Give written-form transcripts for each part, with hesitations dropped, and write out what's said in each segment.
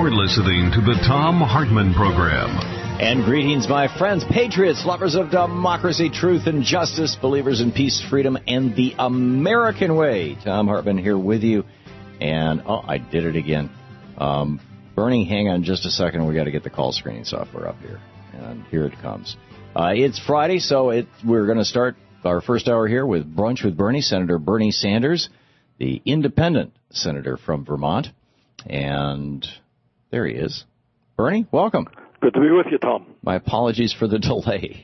You're listening to the Thom Hartmann Program. And greetings, my friends, patriots, lovers of democracy, truth, and justice, believers in peace, freedom, and the American way. Thom Hartmann here with you. And, I did it again. Bernie, hang on just a second. We got to get the call screening software up here. And here it comes. It's Friday, so we're going to start our first hour here with Brunch with Bernie, Senator Bernie Sanders, the independent senator from Vermont. And there he is. Bernie, welcome. Good to be with you, Tom. My apologies for the delay.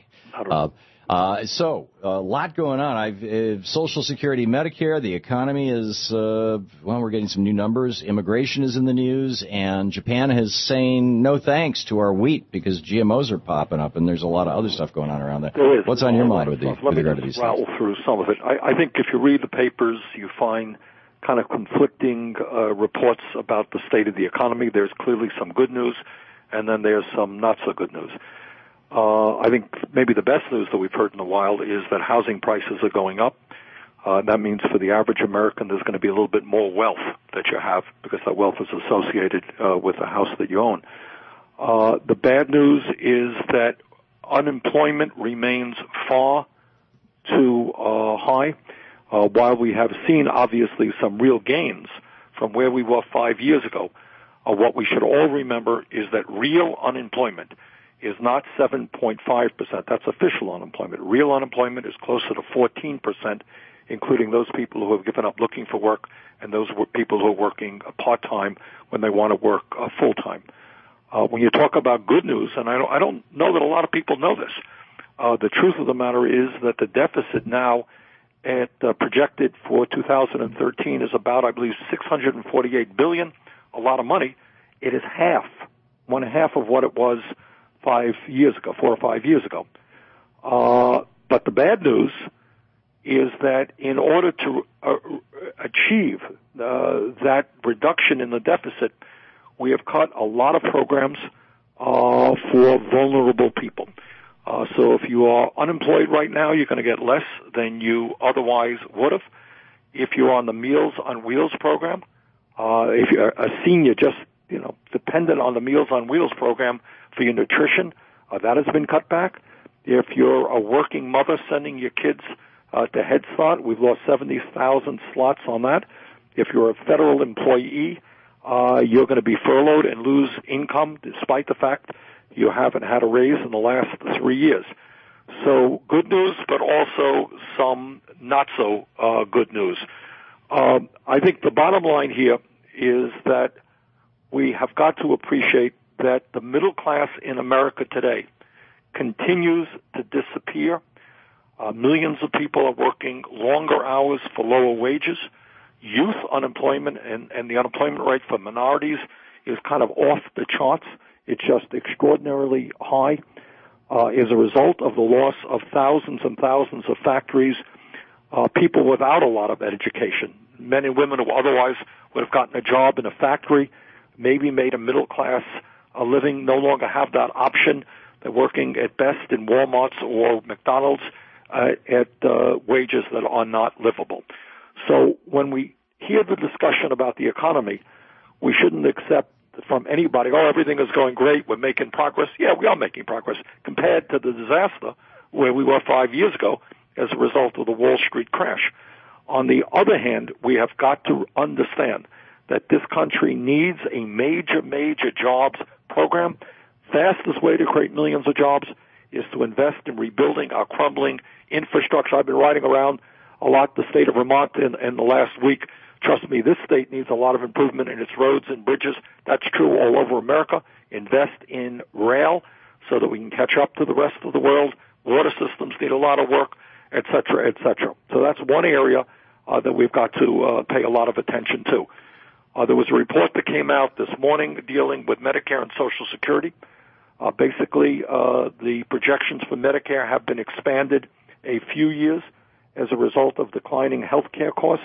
So, a lot going on. Social Security, Medicare, the economy is, we're getting some new numbers. Immigration is in the news, and Japan is saying no thanks to our wheat because GMOs are popping up, and there's a lot of other stuff going on around there. There is. What's on your mind with regard to these things? Let me rattle through some of it. I think if you read the papers, you find kind of conflicting reports about the state of the economy. There's clearly some good news, and then there's some not so good news. I think maybe the best news that we've heard in a while is that housing prices are going up. That means for the average American there's going to be a little bit more wealth that you have because that wealth is associated with the house that you own. The bad news is that unemployment remains far too high. While we have seen, obviously, some real gains from where we were 5 years ago, what we should all remember is that real unemployment is not 7.5%. That's official unemployment. Real unemployment is closer to 14%, including those people who have given up looking for work and those people who are working part-time when they want to work full-time. When you talk about good news, and I don't know that a lot of people know this, the truth of the matter is that the deficit now projected for 2013 is about, I believe, $648 billion, a lot of money. It is one half of what it was 4 or 5 years ago. But the bad news is that in order to achieve that reduction in the deficit, we have cut a lot of programs for vulnerable people. So if you are unemployed right now, you're going to get less than you otherwise would have. If you're on the Meals on Wheels program, if you're a senior just, dependent on the Meals on Wheels program for your nutrition, that has been cut back. If you're a working mother sending your kids to Head Start, we've lost 70,000 slots on that. If you're a federal employee, you're going to be furloughed and lose income despite the fact you haven't had a raise in the last 3 years. So good news, but also some not so good news. I think the bottom line here is that we have got to appreciate that the middle class in America today continues to disappear. Millions of people are working longer hours for lower wages. Youth unemployment and the unemployment rate for minorities is kind of off the charts. It's just extraordinarily high as a result of the loss of thousands and thousands of factories, people without a lot of education, men and women who otherwise would have gotten a job in a factory, maybe made a middle class a living, no longer have that option. They're working at best in Walmart's or McDonald's at wages that are not livable. So when we hear the discussion about the economy, we shouldn't accept from anybody, everything is going great, we're making progress. Yeah, we are making progress compared to the disaster where we were 5 years ago as a result of the Wall Street crash. On the other hand, we have got to understand that this country needs a major, major jobs program. Fastest way to create millions of jobs is to invest in rebuilding our crumbling infrastructure. I've been riding around a lot the state of Vermont in the last week. Trust me, this state needs a lot of improvement in its roads and bridges. That's true all over America. Invest in rail so that we can catch up to the rest of the world. Water systems need a lot of work, et cetera, et cetera. So that's one area that we've got to pay a lot of attention to. There was a report that came out this morning dealing with Medicare and Social Security. Basically, the projections for Medicare have been expanded a few years as a result of declining health care costs,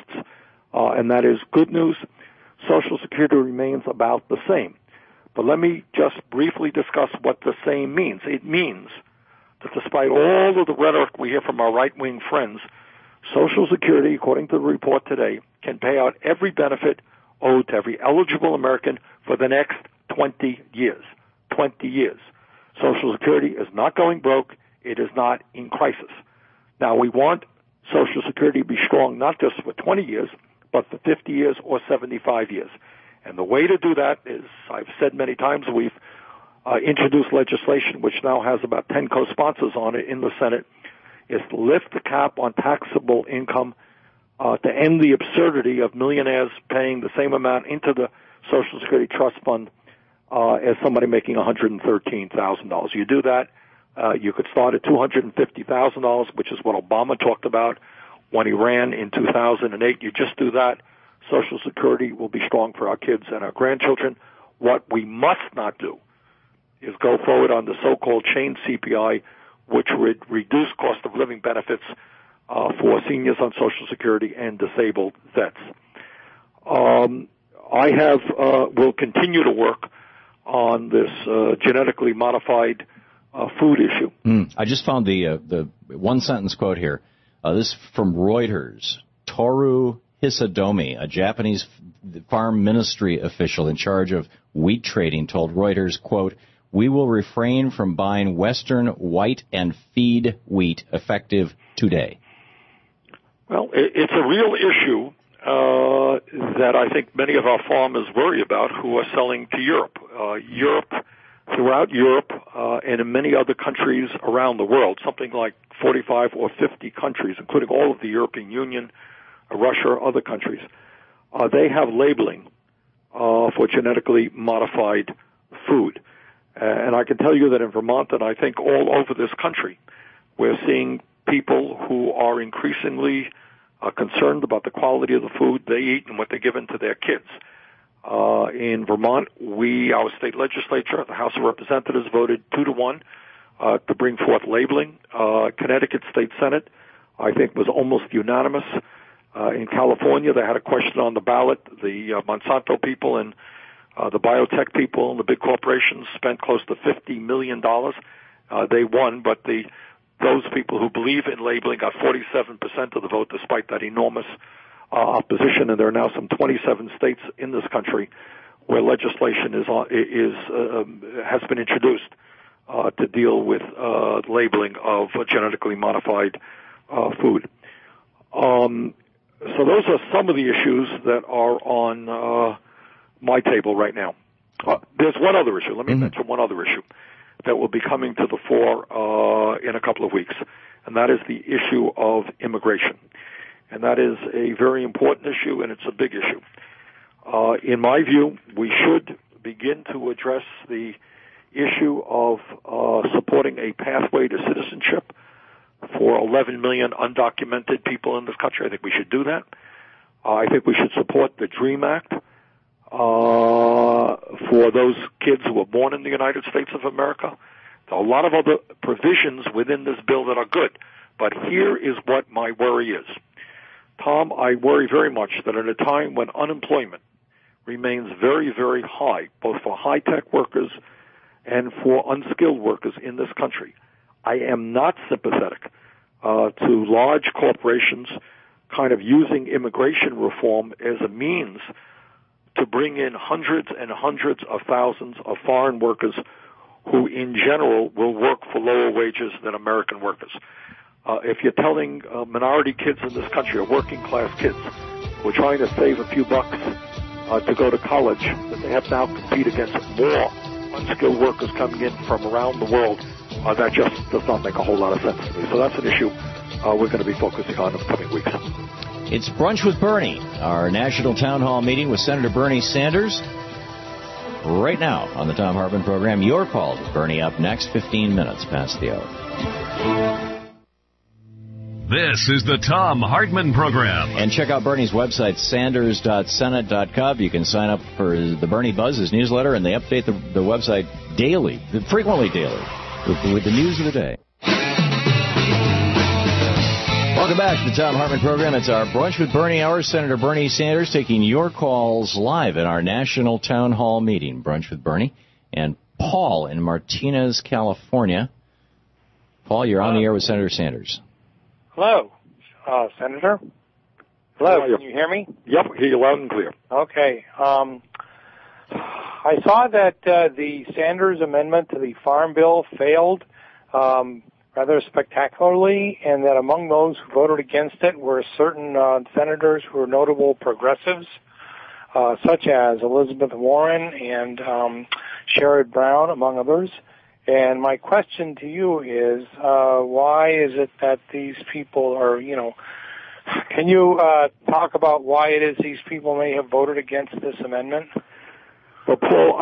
and that is good news. Social Security remains about the same. But let me just briefly discuss what the same means. It means that despite all of the rhetoric we hear from our right-wing friends, Social Security, according to the report today, can pay out every benefit owed to every eligible American for the next 20 years. 20 years. Social Security is not going broke. It is not in crisis. Now, we want Social Security to be strong not just for 20 years, but for 50 years or 75 years. And the way to do that is, I've said many times, we've introduced legislation which now has about 10 co-sponsors on it in the Senate, is to lift the cap on taxable income to end the absurdity of millionaires paying the same amount into the Social Security Trust Fund as somebody making $113,000. You do that, you could start at $250,000, which is what Obama talked about when he ran in 2008. You just do that. Social Security will be strong for our kids and our grandchildren. What we must not do is go forward on the so-called chain CPI, which would reduce cost of living benefits for seniors on Social Security and disabled vets. Will continue to work on this genetically modified food issue. I just found the one-sentence quote here. This is from Reuters. Toru Hisadomi, a Japanese farm ministry official in charge of wheat trading, told Reuters, quote, "We will refrain from buying Western white and feed wheat effective today." Well, it's a real issue that I think many of our farmers worry about who are selling to Europe. Throughout Europe and in many other countries around the world, something like 45 or 50 countries, including all of the European Union, Russia, or other countries, they have labeling for genetically modified food. And I can tell you that in Vermont, and I think all over this country, we're seeing people who are increasingly concerned about the quality of the food they eat and what they're given to their kids. In Vermont, our state legislature, the House of Representatives, voted 2-1 to bring forth labeling. Connecticut State Senate, I think, was almost unanimous. In California, they had a question on the ballot. The Monsanto people and the biotech people and the big corporations spent close to $50 million. They won, but those people who believe in labeling got 47% of the vote despite that enormous opposition. And there are now some 27 states in this country where legislation has been introduced to deal with labeling of genetically modified food. So those are some of the issues that are on my table right now. There's one other issue. Let me mention one other issue that will be coming to the fore in a couple of weeks, and that is the issue of immigration. And that is a very important issue, and it's a big issue. In my view, we should begin to address the issue of supporting a pathway to citizenship for 11 million undocumented people in this country. I think we should do that. I think we should support the DREAM Act for those kids who were born in the United States of America. There are a lot of other provisions within this bill that are good, but here is what my worry is. Tom, I worry very much that at a time when unemployment remains very, very high, both for high-tech workers and for unskilled workers in this country, I am not sympathetic to large corporations kind of using immigration reform as a means to bring in hundreds and hundreds of thousands of foreign workers who in general will work for lower wages than American workers. If you're telling minority kids in this country, or working class kids, who are trying to save a few bucks to go to college, that they have now compete against more unskilled workers coming in from around the world, that just does not make a whole lot of sense to me. So that's an issue we're going to be focusing on in the coming weeks. It's Brunch with Bernie, our national town hall meeting with Senator Bernie Sanders. Right now on the Thom Hartmann program, your call to Bernie up next, 15 minutes past the hour. This is the Thom Hartmann program. And check out Bernie's website, sanders.senate.gov. You can sign up for the Bernie Buzz, his newsletter, and they update the website daily, frequently daily, with the news of the day. Welcome back to the Thom Hartmann program. It's our Brunch with Bernie hour. Senator Bernie Sanders taking your calls live in our national town hall meeting. Brunch with Bernie. And Paul in Martinez, California. Paul, you're on the air with Senator Sanders. Hello, Senator. Hello, can you hear me? Yep, hear you loud and clear. Okay. I saw that the Sanders amendment to the Farm Bill failed rather spectacularly, and that among those who voted against it were certain senators who were notable progressives, such as Elizabeth Warren and Sherrod Brown, among others. And my question to you is, why is it that these people are, can you talk about why it is these people may have voted against this amendment? Well, Paul,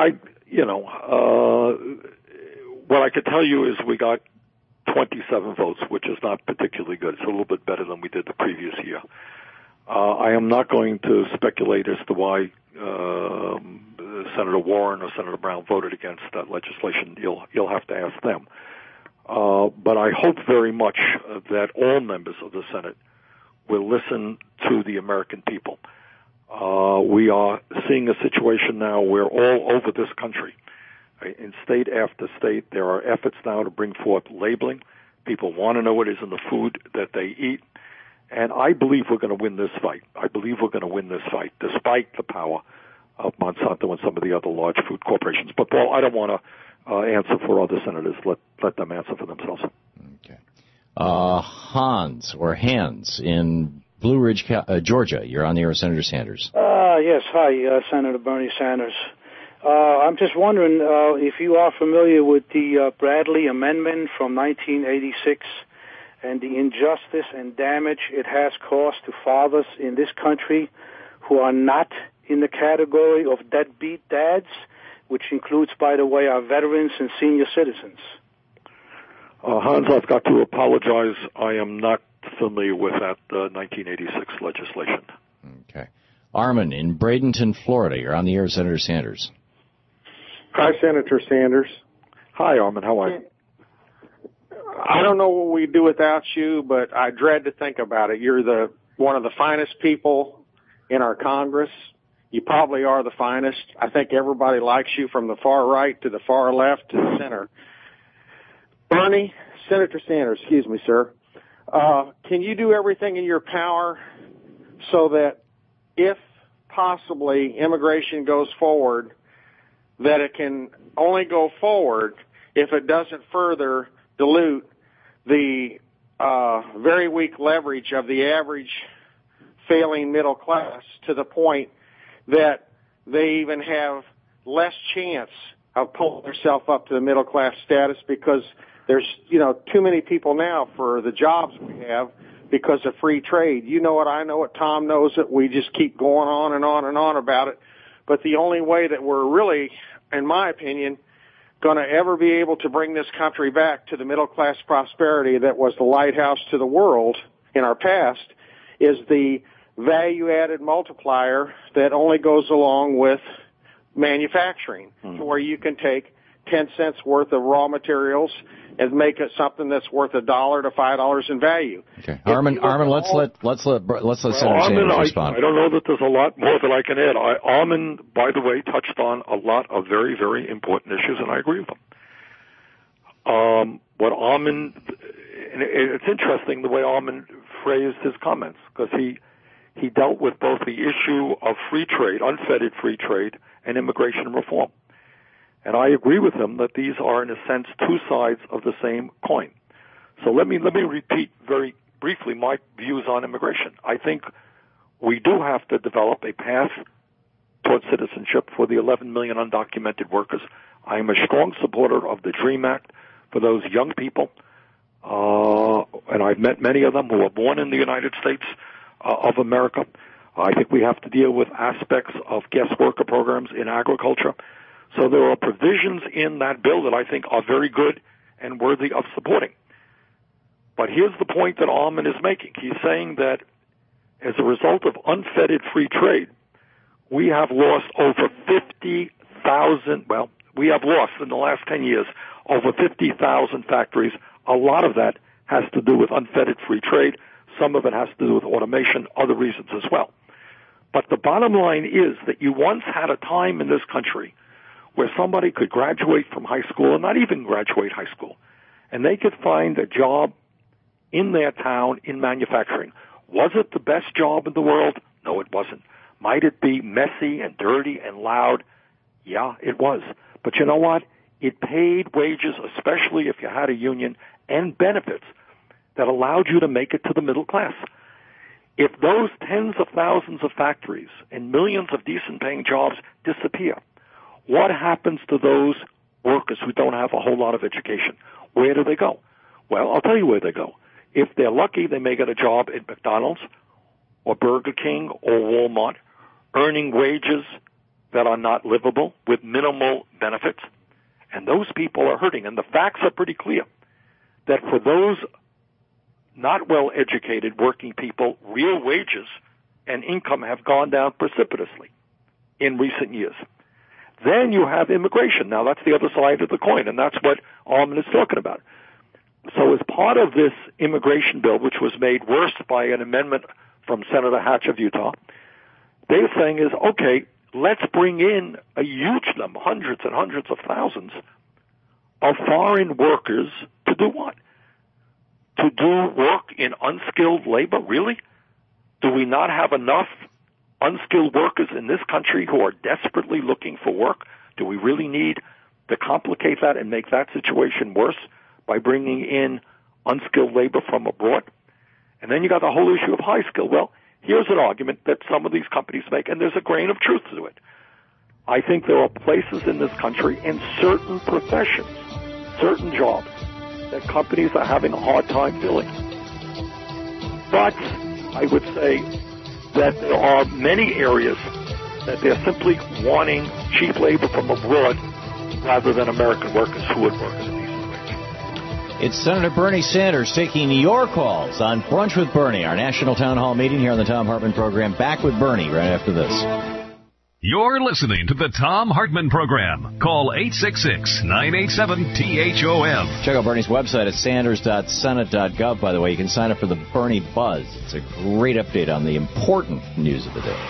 what I could tell you is we got 27 votes, which is not particularly good. It's a little bit better than we did the previous year. I am not going to speculate as to why Senator Warren or Senator Brown voted against that legislation. You'll have to ask them. But I hope very much that all members of the Senate will listen to the American people. We are seeing a situation now where all over this country, in state after state, there are efforts now to bring forth labeling. People want to know what is in the food that they eat. And I believe we're going to win this fight. Despite the power of Monsanto and some of the other large food corporations. But, Paul, I don't want to answer for other senators. Let them answer for themselves. Okay. Hans in Blue Ridge, Georgia. You're on the air with Senator Sanders. Yes. Hi, Senator Bernie Sanders. I'm just wondering if you are familiar with the Bradley Amendment from 1986 and the injustice and damage it has caused to fathers in this country who are not in the category of deadbeat dads, which includes, by the way, our veterans and senior citizens. Hans, I've got to apologize. I am not familiar with that 1986 legislation. Okay. Armin in Bradenton, Florida. You're on the air with Senator Sanders. Hi, Senator Sanders. Hi, Armin. How are you? I don't know what we'd do without you, but I dread to think about it. You're one of the finest people in our Congress. You probably are the finest. I think everybody likes you from the far right to the far left to the center. Bernie, Senator Sanders, excuse me, sir. Can you do everything in your power so that if possibly immigration goes forward, that it can only go forward if it doesn't further dilute the very weak leverage of the average failing middle class to the point that they even have less chance of pulling themselves up to the middle class status because there's, too many people now for the jobs we have because of free trade. You know it, I know it, Tom knows it. We just keep going on and on and on about it. But the only way that we're really, in my opinion, going to ever be able to bring this country back to the middle class prosperity that was the lighthouse to the world in our past is the value-added multiplier that only goes along with manufacturing, to where you can take 10 cents worth of raw materials and make it something that's worth $1 to $5 in value. Okay, Armin, let's let Senator Sanders respond. I don't know that there's a lot more that I can add. Armin, by the way, touched on a lot of very, very important issues, and I agree with him. What Armin, and it's interesting the way Armin phrased his comments, because he dealt with both the issue of free trade, unfettered free trade, and immigration reform. And I agree with him that these are, in a sense, two sides of the same coin. So let me repeat very briefly my views on immigration. I think we do have to develop a path towards citizenship for the 11 million undocumented workers. I am a strong supporter of the DREAM Act for those young people, and I've met many of them who were born in the United States of America. I think we have to deal with aspects of guest worker programs in agriculture. So there are provisions in that bill that I think are very good and worthy of supporting. But here's the point that Armin is making. He's saying that as a result of unfettered free trade, we have lost over 50,000, we have lost in the last 10 years over 50,000 factories. A lot of that has to do with unfettered free trade. Some of it has to do with automation, other reasons as well. But the bottom line is that you once had a time in this country where somebody could graduate from high school, or not even graduate high school, and they could find a job in their town in manufacturing. Was it the best job in the world? No, it wasn't. Might it be messy and dirty and loud? Yeah, it was. But you know what? It paid wages, especially if you had a union, and benefits that allowed you to make it to the middle class. If those tens of thousands of factories and millions of decent-paying jobs disappear, what happens to those workers who don't have a whole lot of education? Where do they go? Well, I'll tell you where they go. If they're lucky, they may get a job at McDonald's or Burger King or Walmart, earning wages that are not livable with minimal benefits. And those people are hurting. And the facts are pretty clear that for those not well-educated working people, real wages and income have gone down precipitously in recent years. Then you have immigration. Now, that's the other side of the coin, and that's what Allman is talking about. So as part of this immigration bill, which was made worse by an amendment from Senator Hatch of Utah, they're saying is, okay, let's bring in a huge number, hundreds and hundreds of thousands of foreign workers to do what? To do work in unskilled labor? Really? Do we not have enough unskilled workers in this country who are desperately looking for work? Do we really need to complicate that and make that situation worse by bringing in unskilled labor from abroad? And then you got the whole issue of high skill. Well, here's an argument that some of these companies make, and there's a grain of truth to it. I think there are places in this country in certain professions, certain jobs, that companies are having a hard time filling. But I would say that there are many areas that they're simply wanting cheap labor from abroad rather than American workers who would work at a decent wage. It's Senator Bernie Sanders taking your calls on Brunch with Bernie, our national town hall meeting here on the Thom Hartmann program. Back with Bernie right after this. You're listening to the Thom Hartmann Program. Call 866-987-THOM. Check out Bernie's website at sanders.senate.gov. By the way, you can sign up for the Bernie Buzz. It's a great update on the important news of the day.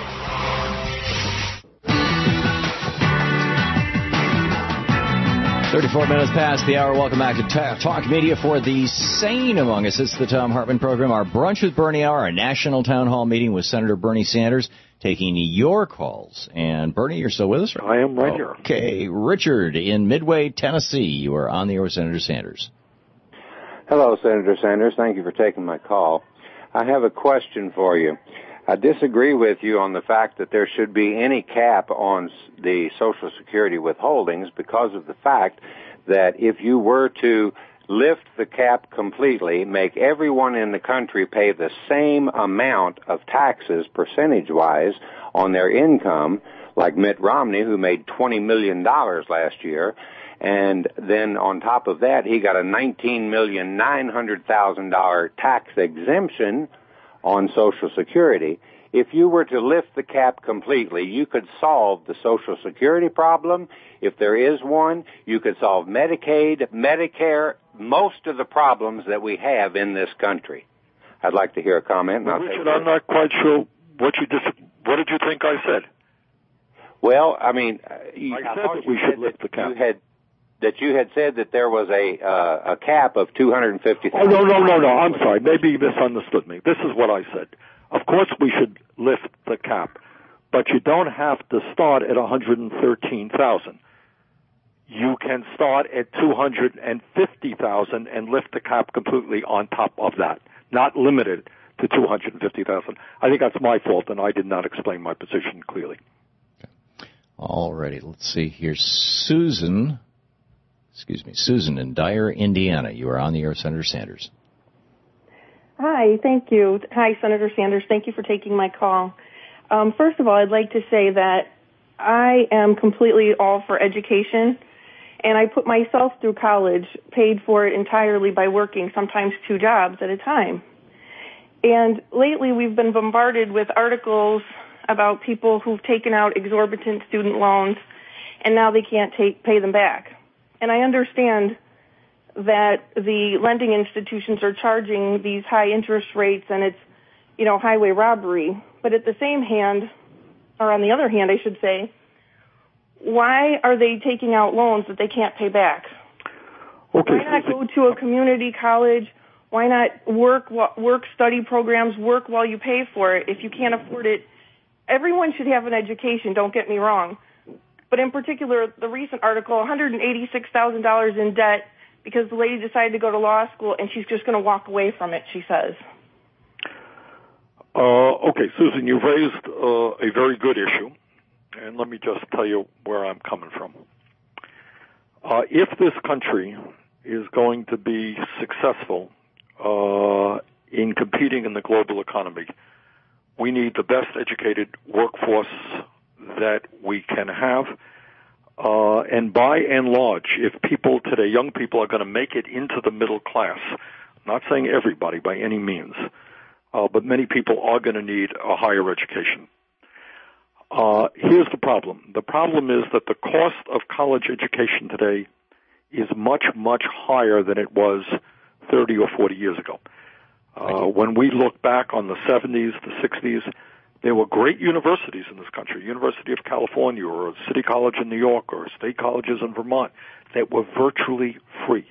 "34 minutes past the hour. Welcome back to Talk Media for the sane among us. It's the Thom Hartmann Program, our Brunch with Bernie hour, our national town hall meeting with Senator Bernie Sanders, taking your calls. And Bernie, you're still with us? I am right here. Okay. Richard in Midway, Tennessee. You are on the air with Senator Sanders. Hello, Senator Sanders. Thank you for taking my call. I have a question for you. I disagree with you on the fact that there should be any cap on the Social Security withholdings because of the fact that if you were to lift the cap completely, make everyone in the country pay the same amount of taxes percentage-wise on their income, like Mitt Romney, who made $20 million last year, and then on top of that, he got a $19,900,000 tax exemption on Social Security. If you were to lift the cap completely, you could solve the Social Security problem. If there is one, you could solve Medicaid, Medicare, most of the problems that we have in this country. I'd like to hear a comment. Well, Richard, I'm not quite sure what did you think I said? Well, I mean, I said that we should lift the cap. You had said that there was a cap of $250,000. Oh, no. I'm sorry. Maybe you misunderstood me. This is what I said. Of course we should lift the cap, but you don't have to start at $113,000. You can start at $250,000 and lift the cap completely on top of that, not limited to $250,000. I think that's my fault, and I did not explain my position clearly. All righty. Let's see here. Susan in Dyer, Indiana. You are on the air with Senator Sanders. Hi, thank you. Hi, Senator Sanders. Thank you for taking my call. First of all, I'd like to say that I am completely all for education, and I put myself through college, paid for it entirely by working sometimes 2 jobs at a time. And lately we've been bombarded with articles about people who've taken out exorbitant student loans, and now they can't pay them back. And I understand that the lending institutions are charging these high interest rates and it's, highway robbery. But at the same hand, or on the other hand, I should say, why are they taking out loans that they can't pay back? Okay. Why not go to a community college? Why not work study programs, work while you pay for it? If you can't afford it, everyone should have an education, don't get me wrong. but in particular, the recent article, $186,000 in debt because the lady decided to go to law school and she's just going to walk away from it, she says. Okay, Susan, you've raised a very good issue, and let me just tell you where I'm coming from. If this country is going to be successful in competing in the global economy, we need the best educated workforce that we can have. And by and large, if people today, young people, are going to make it into the middle class, I'm not saying everybody by any means, but many people are going to need a higher education. Here's the problem. The problem is that the cost of college education today is much, much higher than it was 30 or 40 years ago. When we look back on the 70s, the 60s, there were great universities in this country, University of California or City College in New York or state colleges in Vermont that were virtually free.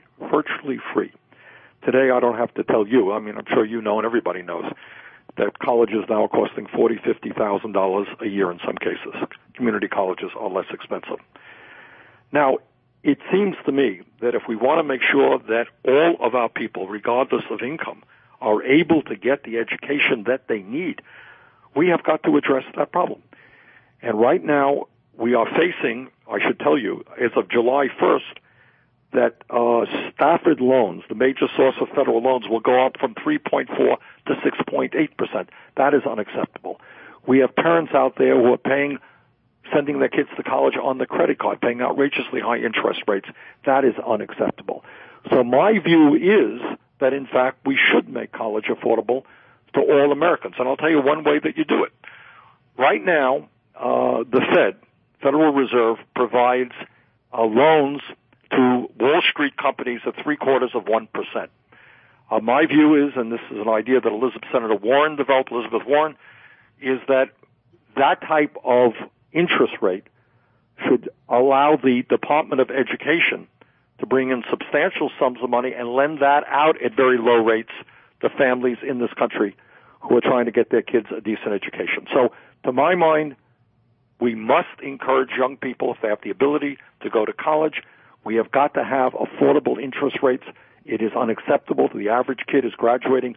Today, I don't have to tell you, I mean, I'm sure you know and everybody knows that colleges now are costing $40,000, $50,000 a year in some cases. Community colleges are less expensive. Now, it seems to me that if we want to make sure that all of our people, regardless of income, are able to get the education that they need, we have got to address that problem. And right now, we are facing, I should tell you, as of July 1st, that Stafford loans, the major source of federal loans, will go up from 3.4 to 6.8%. That is unacceptable. We have parents out there who are sending their kids to college on the credit card, paying outrageously high interest rates. That is unacceptable. So my view is that, in fact, we should make college affordable to all Americans. And I'll tell you one way that you do it. Right now, the Fed, Federal Reserve, provides loans to Wall Street companies at 0.75%. My view is, and this is an idea that Senator Warren developed, Elizabeth Warren, is that type of interest rate should allow the Department of Education to bring in substantial sums of money and lend that out at very low rates to families in this country who are trying to get their kids a decent education. So, to my mind, we must encourage young people, if they have the ability, to go to college. We have got to have affordable interest rates. It is unacceptable that the average kid is graduating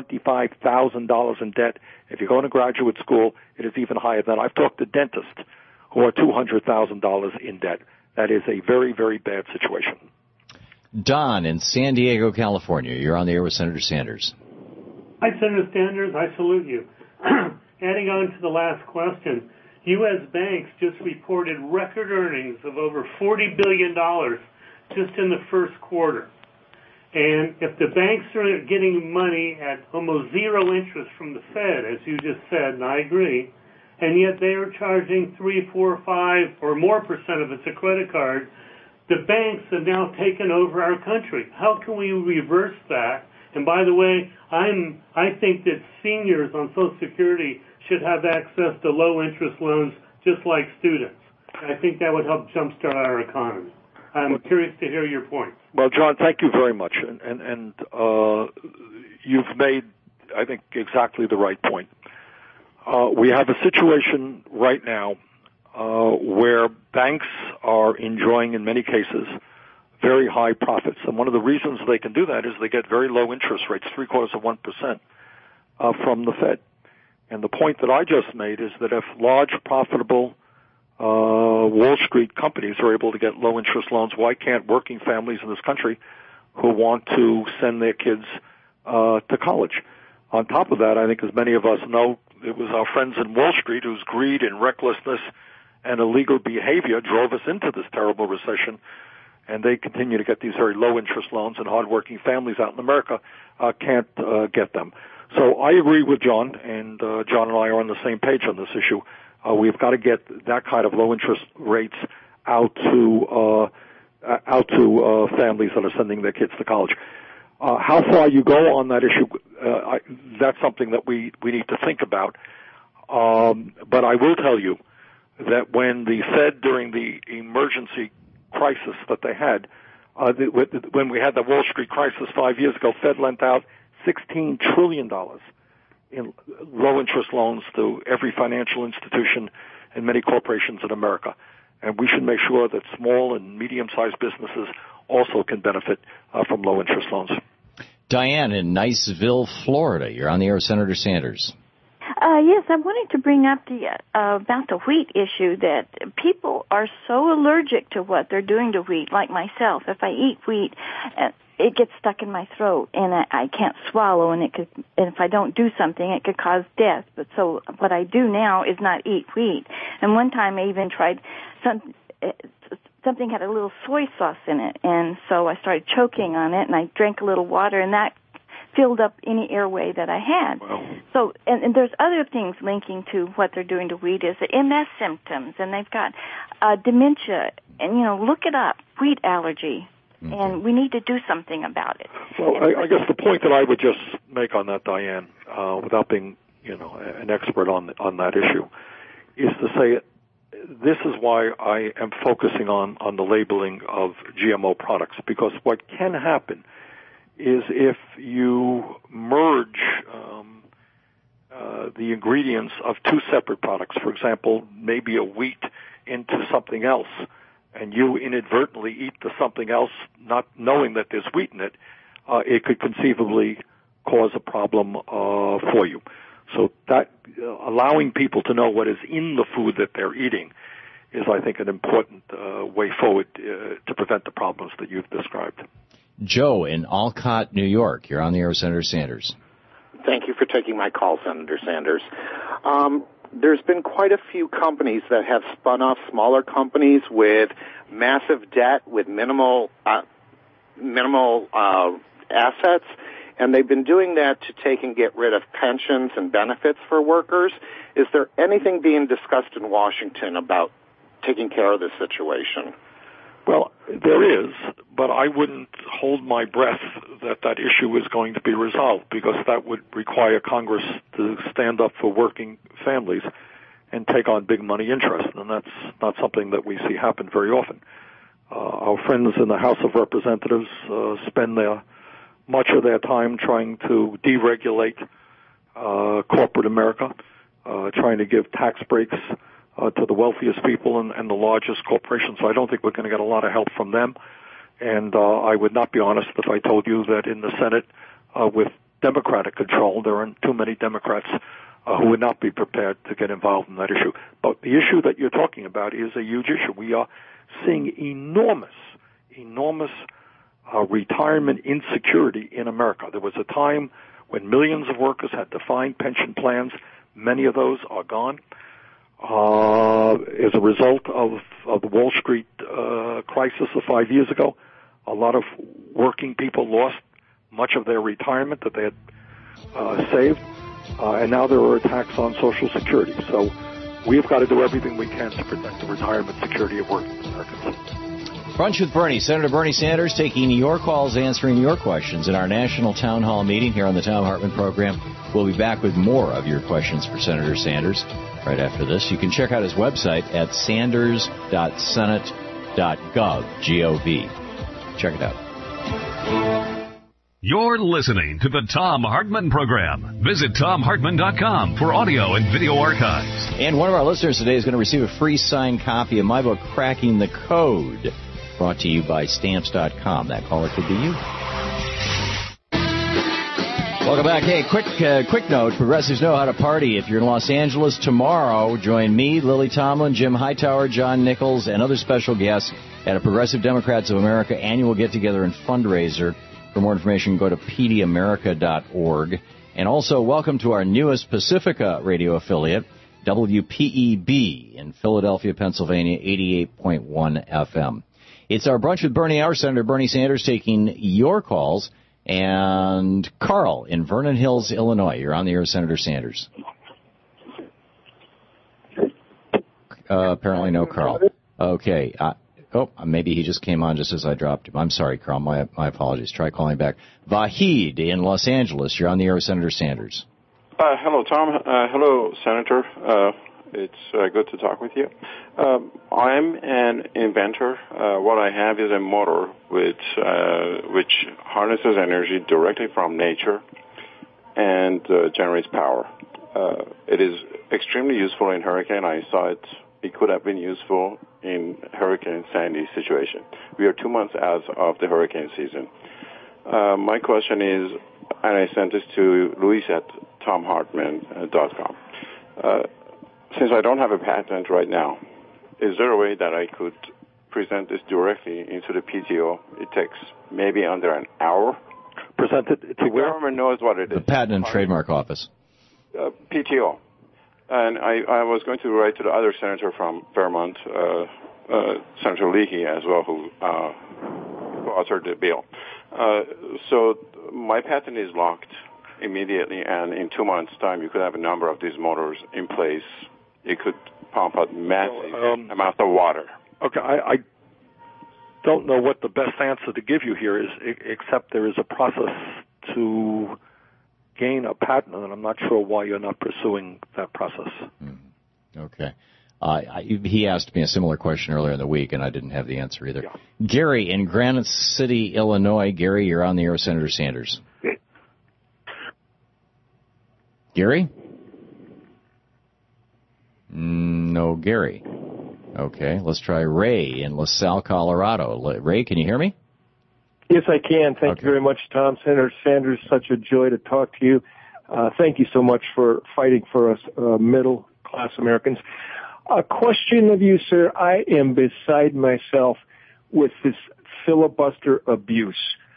$25,000 in debt. If you go to graduate school, it is even higher than that. I've talked to dentists who are $200,000 in debt. That is a very, very bad situation. Don in San Diego, California. You're on the air with Senator Sanders. Hi, Senator Sanders. I salute you. Adding on to the last question, U.S. banks just reported record earnings of over $40 billion just in the first quarter. And if the banks are getting money at almost zero interest from the Fed, as you just said, and I agree, and yet they are charging 3, 4, 5 or more percent of it's a credit card, the banks have now taken over our country. How can we reverse that? And by the way, I think that seniors on Social Security should have access to low-interest loans just like students. I think that would help jumpstart our economy. I'm curious to hear your points. Well, John, thank you very much. And you've made, I think, exactly the right point. We have a situation right now where banks are enjoying, in many cases, very high profits. And one of the reasons they can do that is they get very low interest rates, 0.75% from the Fed. And the point that I just made is that if large, profitable Wall Street companies are able to get low interest loans, why can't working families in this country who want to send their kids to college? On top of that, I think as many of us know, it was our friends in Wall Street whose greed and recklessness and illegal behavior drove us into this terrible recession, and they continue to get these very low interest loans, and hardworking families out in America can't get them. So I agree with John, and John and I are on the same page on this issue. We've got to get that kind of low interest rates out to families that are sending their kids to college. How far you go on that issue, that's something that we need to think about. But I will tell you that when the Fed, during the emergency crisis that they had, when we had the Wall Street crisis 5 years ago, Fed lent out $16 trillion in low-interest loans to every financial institution and many corporations in America. and we should make sure that small and medium-sized businesses also can benefit from low-interest loans. Diane in Niceville, Florida. You're on the air with Senator Sanders. Yes, I wanted to bring up about the wheat issue, that people are so allergic to what they're doing to wheat, like myself. If I eat wheat, it gets stuck in my throat, and I can't swallow, and if I don't do something, it could cause death. But so what I do now is not eat wheat. And one time I even tried something had a little soy sauce in it, and so I started choking on it, and I drank a little water, and that filled up any airway that I had. Wow. So, and there's other things linking to what they're doing to wheat is the MS symptoms, and they've got dementia, and, look it up, wheat allergy, and we need to do something about it. Well, I guess the point that I would just make on that, Diane, without being, an expert on that issue, is to say this is why I am focusing on the labeling of GMO products, because what can happen is if you merge the ingredients of two separate products, for example, maybe a wheat into something else, and you inadvertently eat the something else not knowing that there's wheat in it, it could conceivably cause a problem for you. So that allowing people to know what is in the food that they're eating is, I think, an important way forward to prevent the problems that you've described. Joe in Alcott, New York. You're on the air with Senator Sanders. Thank you for taking my call, Senator Sanders. There's been quite a few companies that have spun off smaller companies with massive debt, with minimal assets, and they've been doing that to take and get rid of pensions and benefits for workers. Is there anything being discussed in Washington about taking care of this situation? Well, there is, but I wouldn't hold my breath that issue is going to be resolved, because that would require Congress to stand up for working families and take on big money interest, and that's not something that we see happen very often. Our friends in the House of Representatives spend much of their time trying to deregulate corporate America, trying to give tax breaks to the wealthiest people and the largest corporations. So I don't think we're going to get a lot of help from them. And I would not be honest if I told you that in the Senate, with Democratic control, there aren't too many Democrats who would not be prepared to get involved in that issue. But the issue that you're talking about is a huge issue. We are seeing enormous retirement insecurity in America. There was a time when millions of workers had defined pension plans. Many of those are gone. As a result of the Wall Street crisis of 5 years ago, a lot of working people lost much of their retirement that they had saved, and now there are attacks on Social Security. So we've got to do everything we can to protect the retirement security of working Americans. Brunch with Bernie. Senator Bernie Sanders taking your calls, answering your questions in our national town hall meeting here on the Tom Hartman program. We'll be back with more of your questions for Senator Sanders right after this. You can check out his website at sanders.senate.gov, G-O-V. Check it out. You're listening to the Tom Hartman program. Visit TomHartman.com for audio and video archives. And one of our listeners today is going to receive a free signed copy of my book, Cracking the Code, brought to you by Stamps.com. That caller could be you. Welcome back. Hey, quick note. Progressives know how to party. If you're in Los Angeles tomorrow, join me, Lily Tomlin, Jim Hightower, John Nichols, and other special guests at a Progressive Democrats of America annual get-together and fundraiser. For more information, go to pdamerica.org. And also, welcome to our newest Pacifica radio affiliate, WPEB in Philadelphia, Pennsylvania, 88.1 FM. It's our Brunch with Bernie hour. Senator Bernie Sanders taking your calls. And Carl in Vernon Hills, Illinois. You're on the air with Senator Sanders. Apparently no Carl. Okay. Maybe he just came on just as I dropped him. I'm sorry, Carl. My apologies. Try calling back. Vahid in Los Angeles. You're on the air with Senator Sanders. Hello, Tom. Hello, Senator. It's good to talk with you. I'm an inventor. What I have is a motor which harnesses energy directly from nature and generates power. It is extremely useful in hurricane. I saw it could have been useful in Hurricane Sandy situation. We are 2 months out of the hurricane season. My question is, and I sent this to Luis at tomhartman.com. Since I don't have a patent right now, is there a way that I could present this directly into the PTO? It takes maybe under an hour. Present it to where? The government knows what it is. The Patent and Trademark Office. PTO. And I was going to write to the other senator from Vermont, Senator Leahy as well, who authored the bill. So my patent is locked immediately, and in 2 months' time, you could have a number of these motors in place. It could pump out massive amounts of water. Okay, I don't know what the best answer to give you here is, except there is a process to gain a patent, and I'm not sure why you're not pursuing that process. Okay. He asked me a similar question earlier in the week, and I didn't have the answer either. Yeah. Gary in Granite City, Illinois. Gary, you're on the air with Senator Sanders. Gary? No, Gary. Okay, let's try Ray in LaSalle, Colorado. Ray, can you hear me? Yes, I can. Thank you very much, Tom. Senator Sanders, such a joy to talk to you. Thank you so much for fighting for us middle-class Americans. A question of you, sir. I am beside myself with this filibuster abuse.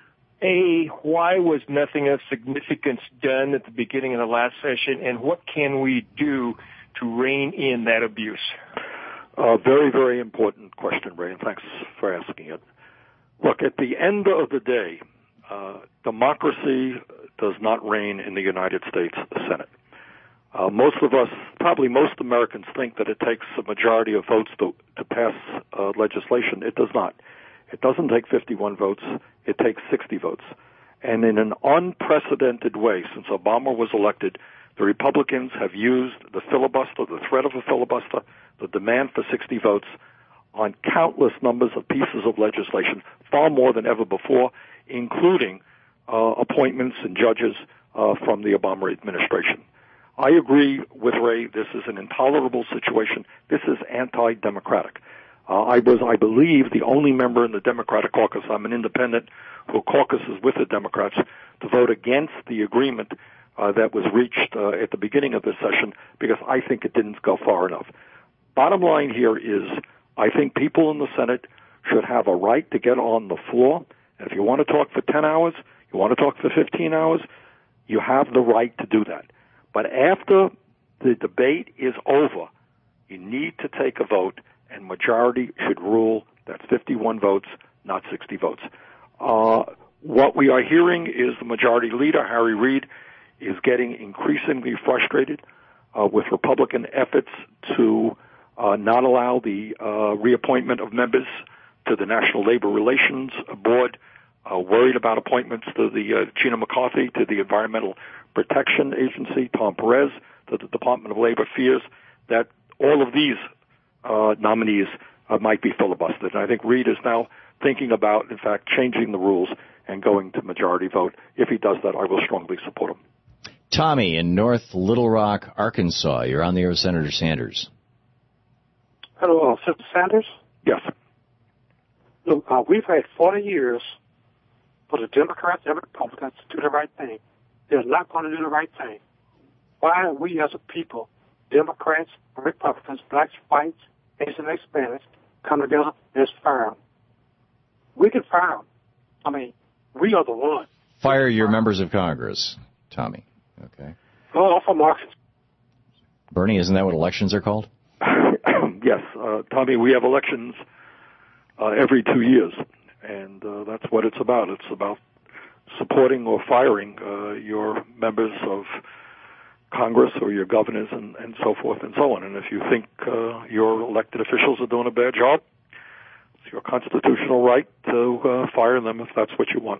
Why was nothing of significance done at the beginning of the last session, and what can we do to rein in that abuse? Very, very important question, Ray, and thanks for asking it. Look, at the end of the day, democracy does not reign in the United States Senate. Most of us, probably most Americans, think that it takes a majority of votes to pass legislation. It does not. It doesn't take 51 votes. It takes 60 votes. And in an unprecedented way, since Obama was elected, the Republicans have used the filibuster, the threat of a filibuster, the demand for 60 votes on countless numbers of pieces of legislation, far more than ever before, including appointments and judges from the Obama administration. I agree with Ray. This is an intolerable situation. This is anti-democratic. I believe, the only member in the Democratic caucus, I'm an independent who caucuses with the Democrats, to vote against the agreement that was reached at the beginning of this session, because I think it didn't go far enough. Bottom line here is, I think people in the Senate should have a right to get on the floor. And if you want to talk for 10 hours, you want to talk for 15 hours, you have the right to do that. But after the debate is over, you need to take a vote, and majority should rule. That's 51 votes, not 60 votes. What we are hearing is the majority leader, Harry Reid, is getting increasingly frustrated with Republican efforts to not allow the reappointment of members to the National Labor Relations Board, worried about appointments to the Gina McCarthy to the Environmental Protection Agency, Tom Perez to the Department of Labor, fears that all of these nominees might be filibustered. And I think Reid is now thinking about, in fact, changing the rules and going to majority vote. If he does that, I will strongly support him. Tommy in North Little Rock, Arkansas. You're on the air with Senator Sanders. Hello, Senator Sanders? Yes. Look, we've had 40 years for the Democrats and Republicans to do the right thing. They're not going to do the right thing. Why are we as a people, Democrats, Republicans, blacks, whites, Asian, Hispanics, come together and fire them? We can fire them. I mean, we are the one. Fire your members of Congress, Tommy. Okay. Oh, from Arkansas. Bernie, isn't that what elections are called? Yes, Tommy, we have elections every 2 years, and that's what it's about. It's about supporting or firing your members of Congress or your governors and so forth and so on. And if you think your elected officials are doing a bad job, it's your constitutional right to fire them if that's what you want.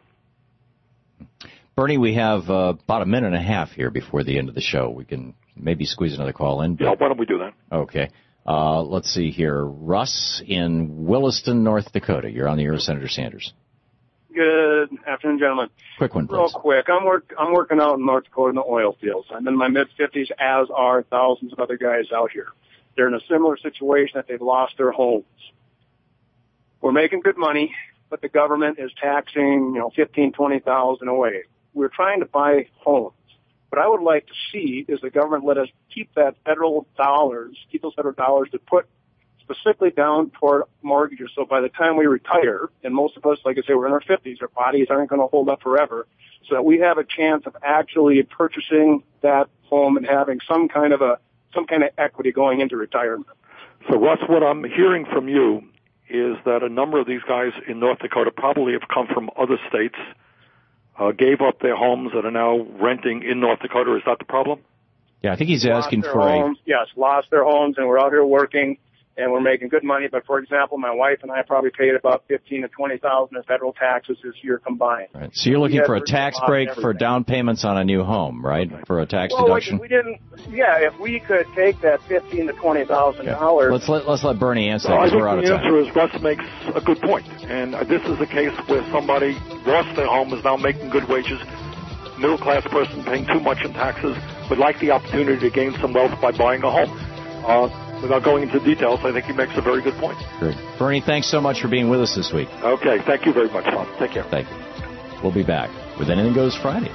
Bernie, we have about a minute and a half here before the end of the show. We can maybe squeeze another call in. Yeah, why don't we do that? Okay. Let's see here. Russ in Williston, North Dakota. You're on the air with Senator Sanders. Good afternoon, gentlemen. Quick one, please. Real quick. I'm working out in North Dakota in the oil fields. I'm in my mid-50s, as are thousands of other guys out here. they're in a similar situation that they've lost their homes. We're making good money, but the government is taxing, $15,000-$20,000 away. We're trying to buy homes. What I would like to see is the government let us keep those federal dollars to put specifically down toward mortgages. So by the time we retire, and most of us, like I say, we're in our 50s, our bodies aren't going to hold up forever, so that we have a chance of actually purchasing that home and having some kind of equity going into retirement. So, Russ, what I'm hearing from you is that a number of these guys in North Dakota probably have come from other states, gave up their homes and are now renting in North Dakota. Is that the problem? Yeah, I think he's asking for lost their homes, and we're out here working, and we're making good money. But, for example, my wife and I probably paid about $15,000 to $20,000 in federal taxes this year combined. Right. So you're looking for a tax break for down payments on a new home, right? For a tax deduction? If we could take that $15,000 to $20,000. Let's let Bernie answer that, I because think we're out of the time. answer is Russ makes a good point. And this is a case where somebody lost their home, is now making good wages, middle-class person paying too much in taxes, would like the opportunity to gain some wealth by buying a home. Without going into details, I think he makes a very good point. Great. Bernie, thanks so much for being with us this week. Okay, thank you very much, Tom. Take care. Thank you. We'll be back with Anything Goes Friday.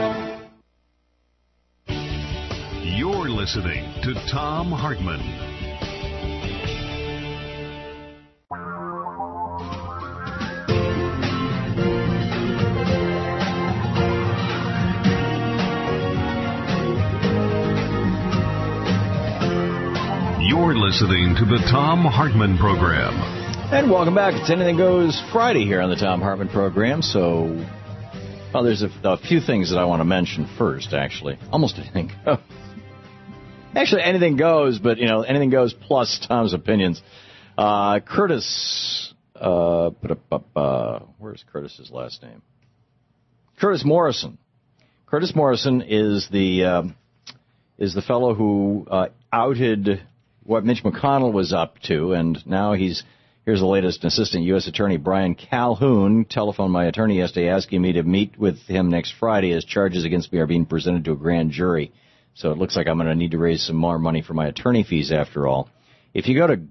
You're listening to Thom Hartmann. You're listening to the Thom Hartmann Program. And welcome back. It's Anything Goes Friday here on the Thom Hartmann Program. So, there's a few things that I want to mention first, actually. Almost anything goes. Actually, anything goes, but, anything goes plus Tom's opinions. Curtis, where's Curtis's last name? Curtis Morrison. Curtis Morrison is the fellow who outed what Mitch McConnell was up to, and now here's the latest. Assistant U.S. Attorney Brian Calhoun telephoned my attorney yesterday asking me to meet with him next Friday as charges against me are being presented to a grand jury. So it looks like I'm going to need to raise some more money for my attorney fees after all. If you go to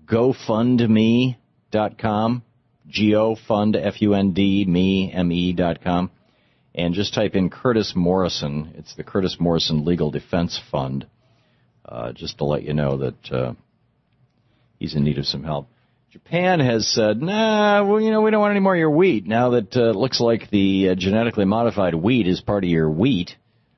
GoFundMe.com, GoFund, F-U-N-D, me.com, and just type in Curtis Morrison, it's the Curtis Morrison Legal Defense Fund, just to let you know that he's in need of some help. Japan has said, we don't want any more of your wheat. Now that it looks like the genetically modified wheat is part of your wheat.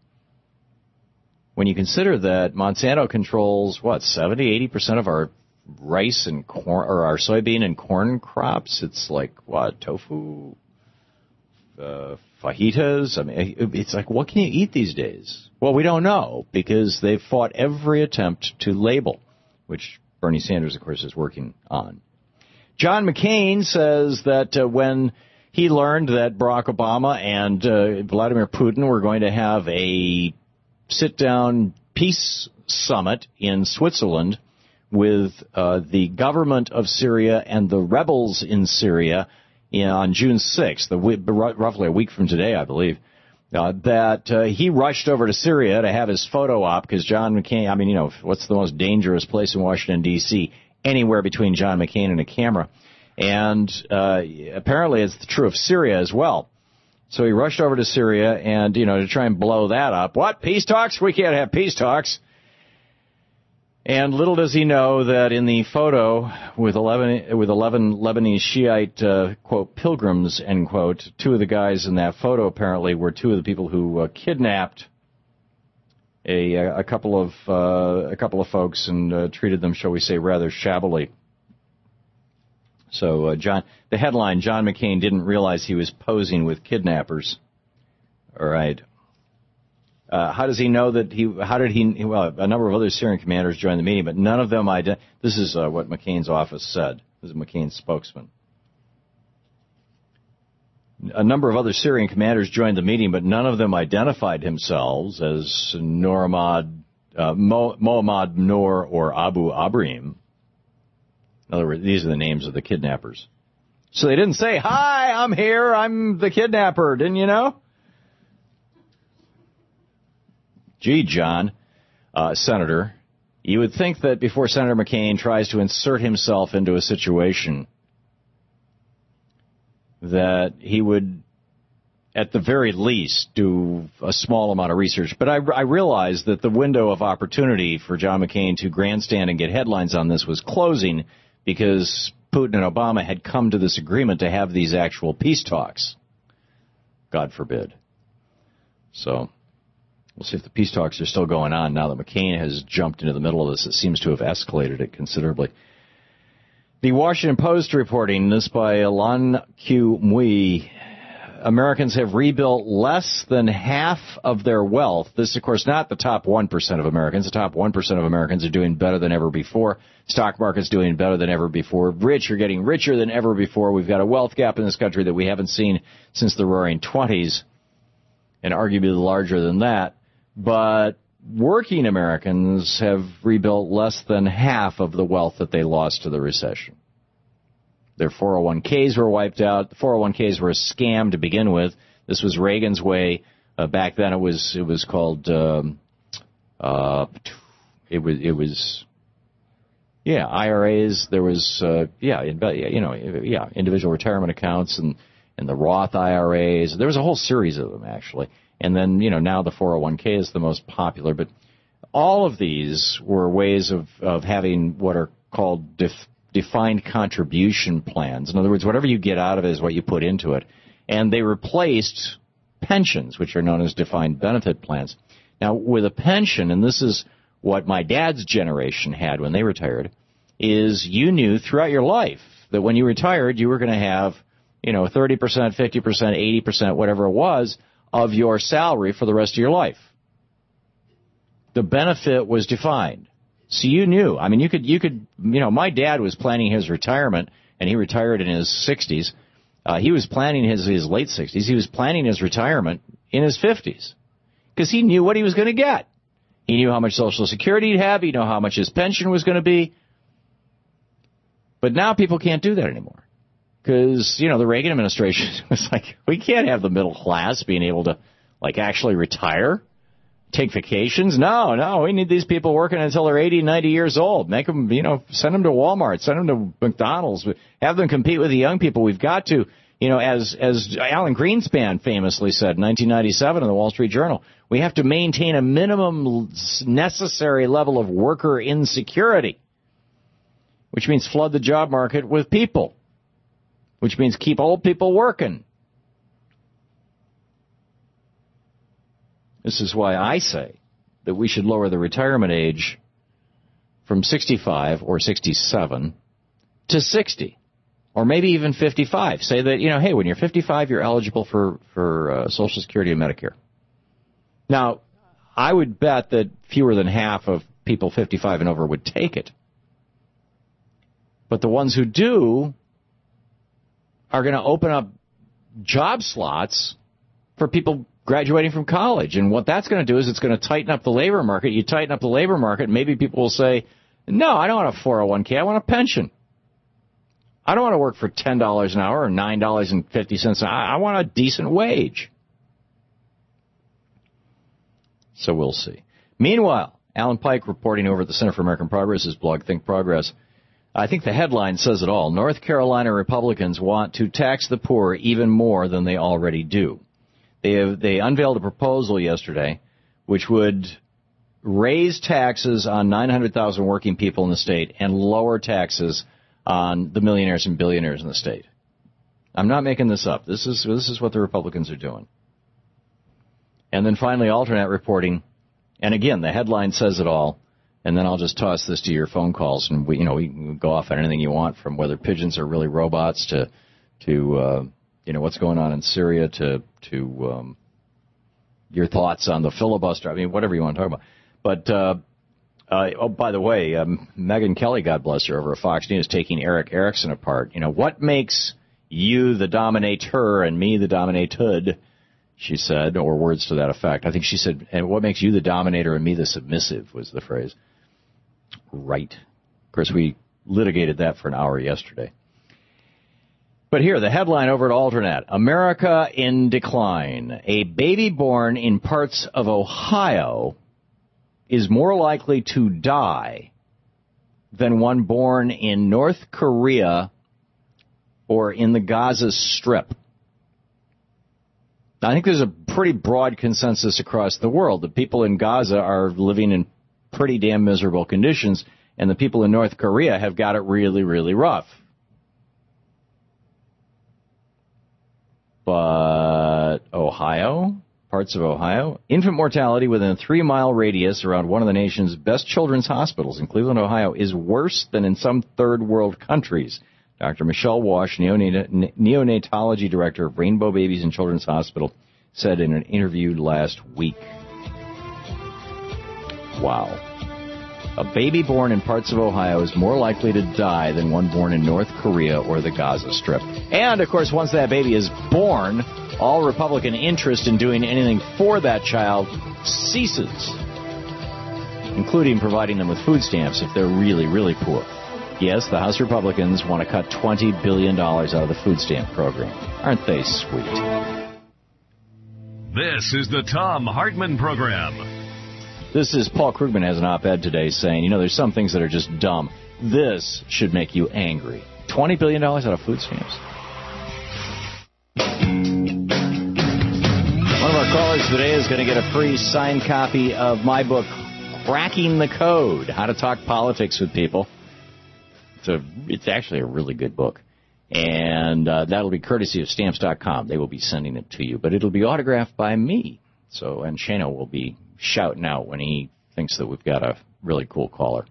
When you consider that Monsanto controls, 70-80% of our rice and corn, or our soybean and corn crops, it's like, tofu, fajitas. I mean, it's like, what can you eat these days? Well, we don't know, because they've fought every attempt to label, which Bernie Sanders, of course, is working on. John McCain says that when he learned that Barack Obama and Vladimir Putin were going to have a sit-down peace summit in Switzerland with the government of Syria and the rebels in Syria on June 6th, roughly a week from today, I believe, that he rushed over to Syria to have his photo op, because John McCain, what's the most dangerous place in Washington, D.C.? Anywhere between John McCain and a camera. And apparently it's true of Syria as well. So he rushed over to Syria and, to try and blow that up. What? Peace talks? We can't have peace talks. And little does he know that in the photo with 11 Lebanese Shiite, quote, pilgrims, end quote, two of the guys in that photo apparently were two of the people who kidnapped a couple of folks and treated them, shall we say, rather shabbily. So the headline: John McCain didn't realize he was posing with kidnappers. All right. How does he know that well, a number of other Syrian commanders joined the meeting, but none of them this is what McCain's office said. This is McCain's spokesman. A number of other Syrian commanders joined the meeting, but none of them identified themselves as Mohammad Noor or Abu Abrim. In other words, these are the names of the kidnappers. So they didn't say, "Hi, I'm here, I'm the kidnapper," didn't you know? Gee, John, Senator, You would think that before Senator McCain tries to insert himself into a situation that he would, at the very least, do a small amount of research. But I realized that the window of opportunity for John McCain to grandstand and get headlines on this was closing because Putin and Obama had come to this agreement to have these actual peace talks. God forbid. So we'll see if the peace talks are still going on now that McCain has jumped into the middle of this. It seems to have escalated it considerably. The Washington Post reporting this by Lan Q. Mui. Americans have rebuilt less than half of their wealth. This is, of course, not the top 1% of Americans. The top 1% of Americans are doing better than ever before. Stock market's doing better than ever before. Rich are getting richer than ever before. We've got a wealth gap in this country that we haven't seen since the Roaring '20s, and arguably larger than that. But working Americans have rebuilt less than half of the wealth that they lost to the recession. Their 401ks were wiped out. The 401ks were a scam to begin with. This was Reagan's way. Back then it was called IRAs. There was individual retirement accounts and the Roth IRAs. There was a whole series of them actually. And then, now the 401k is the most popular. But all of these were ways of having what are called defined contribution plans. In other words, whatever you get out of it is what you put into it. And they replaced pensions, which are known as defined benefit plans. Now, with a pension, and this is what my dad's generation had when they retired, is you knew throughout your life that when you retired, you were going to have, 30%, 50%, 80%, whatever it was, of your salary for the rest of your life. The benefit was defined. So you knew. I mean, you could, my dad was planning his retirement, and he retired in his 60s. He was planning his late 60s. He was planning his retirement in his 50s because he knew what he was going to get. He knew how much Social Security he'd have. He knew how much his pension was going to be. But now people can't do that anymore because, the Reagan administration was like, we can't have the middle class being able to, actually retire, take vacations. No, we need these people working until they're 80, 90 years old. Make them, send them to Walmart, send them to McDonald's, have them compete with the young people. We've got to, as Alan Greenspan famously said in 1997 in the Wall Street Journal, we have to maintain a minimum necessary level of worker insecurity, which means flood the job market with people, which means keep old people working. This is why I say that we should lower the retirement age from 65 or 67 to 60, or maybe even 55. Say that, hey, when you're 55, you're eligible for Social Security and Medicare. Now, I would bet that fewer than half of people 55 and over would take it. But the ones who do are going to open up job slots for people graduating from college. And what that's going to do is it's going to tighten up the labor market. You tighten up the labor market, maybe people will say, no, I don't want a 401k. I want a pension. I don't want to work for $10 an hour or $9.50. I want a decent wage. So we'll see. Meanwhile, Alan Pike reporting over at the Center for American Progress's blog, Think Progress. I think the headline says it all. North Carolina Republicans want to tax the poor even more than they already do. They unveiled a proposal yesterday which would raise taxes on 900,000 working people in the state and lower taxes on the millionaires and billionaires in the state. I'm not making this up. This is what the Republicans are doing. And then finally, alternate reporting. And again, the headline says it all. And then I'll just toss this to your phone calls, and we can go off on anything you want, from whether pigeons are really robots to what's going on in Syria to your thoughts on the filibuster. I mean, whatever you want to talk about. But by the way, Megyn Kelly, God bless her, over at Fox News, taking Eric Erickson apart. What makes you the dominator and me the dominated? She said, or words to that effect. I think she said, and what makes you the dominator and me the submissive was the phrase. Right. Of course, we litigated that for an hour yesterday. But here, the headline over at Alternet, America in decline. A baby born in parts of Ohio is more likely to die than one born in North Korea or in the Gaza Strip. I think there's a pretty broad consensus across the world that people in Gaza are living in pretty damn miserable conditions, and the people in North Korea have got it really, really rough. But Ohio, parts of Ohio, infant mortality within a 3-mile radius around one of the nation's best children's hospitals in Cleveland, Ohio, is worse than in some third world countries. Dr. Michelle Walsh, neonatology director of Rainbow Babies and Children's Hospital, said in an interview last week. Wow. A baby born in parts of Ohio is more likely to die than one born in North Korea or the Gaza Strip. And, of course, once that baby is born, all Republican interest in doing anything for that child ceases, including providing them with food stamps if they're really, really poor. Yes, the House Republicans want to cut $20 billion out of the food stamp program. Aren't they sweet? This is the Thom Hartmann Program. This is Paul Krugman has an op-ed today saying, there's some things that are just dumb. This should make you angry. $20 billion out of food stamps. One of our callers today is going to get a free signed copy of my book, Cracking the Code, How to Talk Politics with People. It's actually a really good book. And that'll be courtesy of Stamps.com. They will be sending it to you. But it'll be autographed by me. And Shano will be shouting out when he thinks that we've got a really cool caller.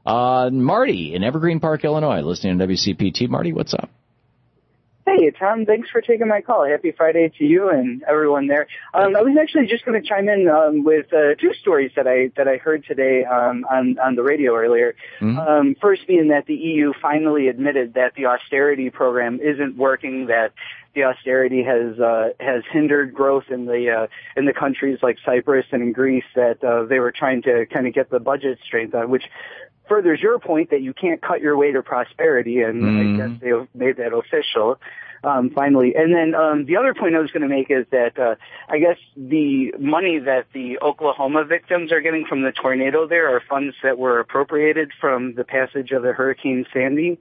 Marty in Evergreen Park, Illinois, listening to WCPT. Marty, what's up? Hey, Tom, thanks for taking my call. Happy Friday to you and everyone there. I was actually just going to chime in with two stories that I heard today on the radio earlier. Mm-hmm. First being that the EU finally admitted that the austerity program isn't working, that the austerity has hindered growth in the countries like Cyprus and in Greece, that they were trying to kind of get the budget strength on, which furthers your point that you can't cut your way to prosperity, and I guess they made that official finally. And then the other point I was going to make is that I guess the money that the Oklahoma victims are getting from the tornado there are funds that were appropriated from the passage of the Hurricane Sandy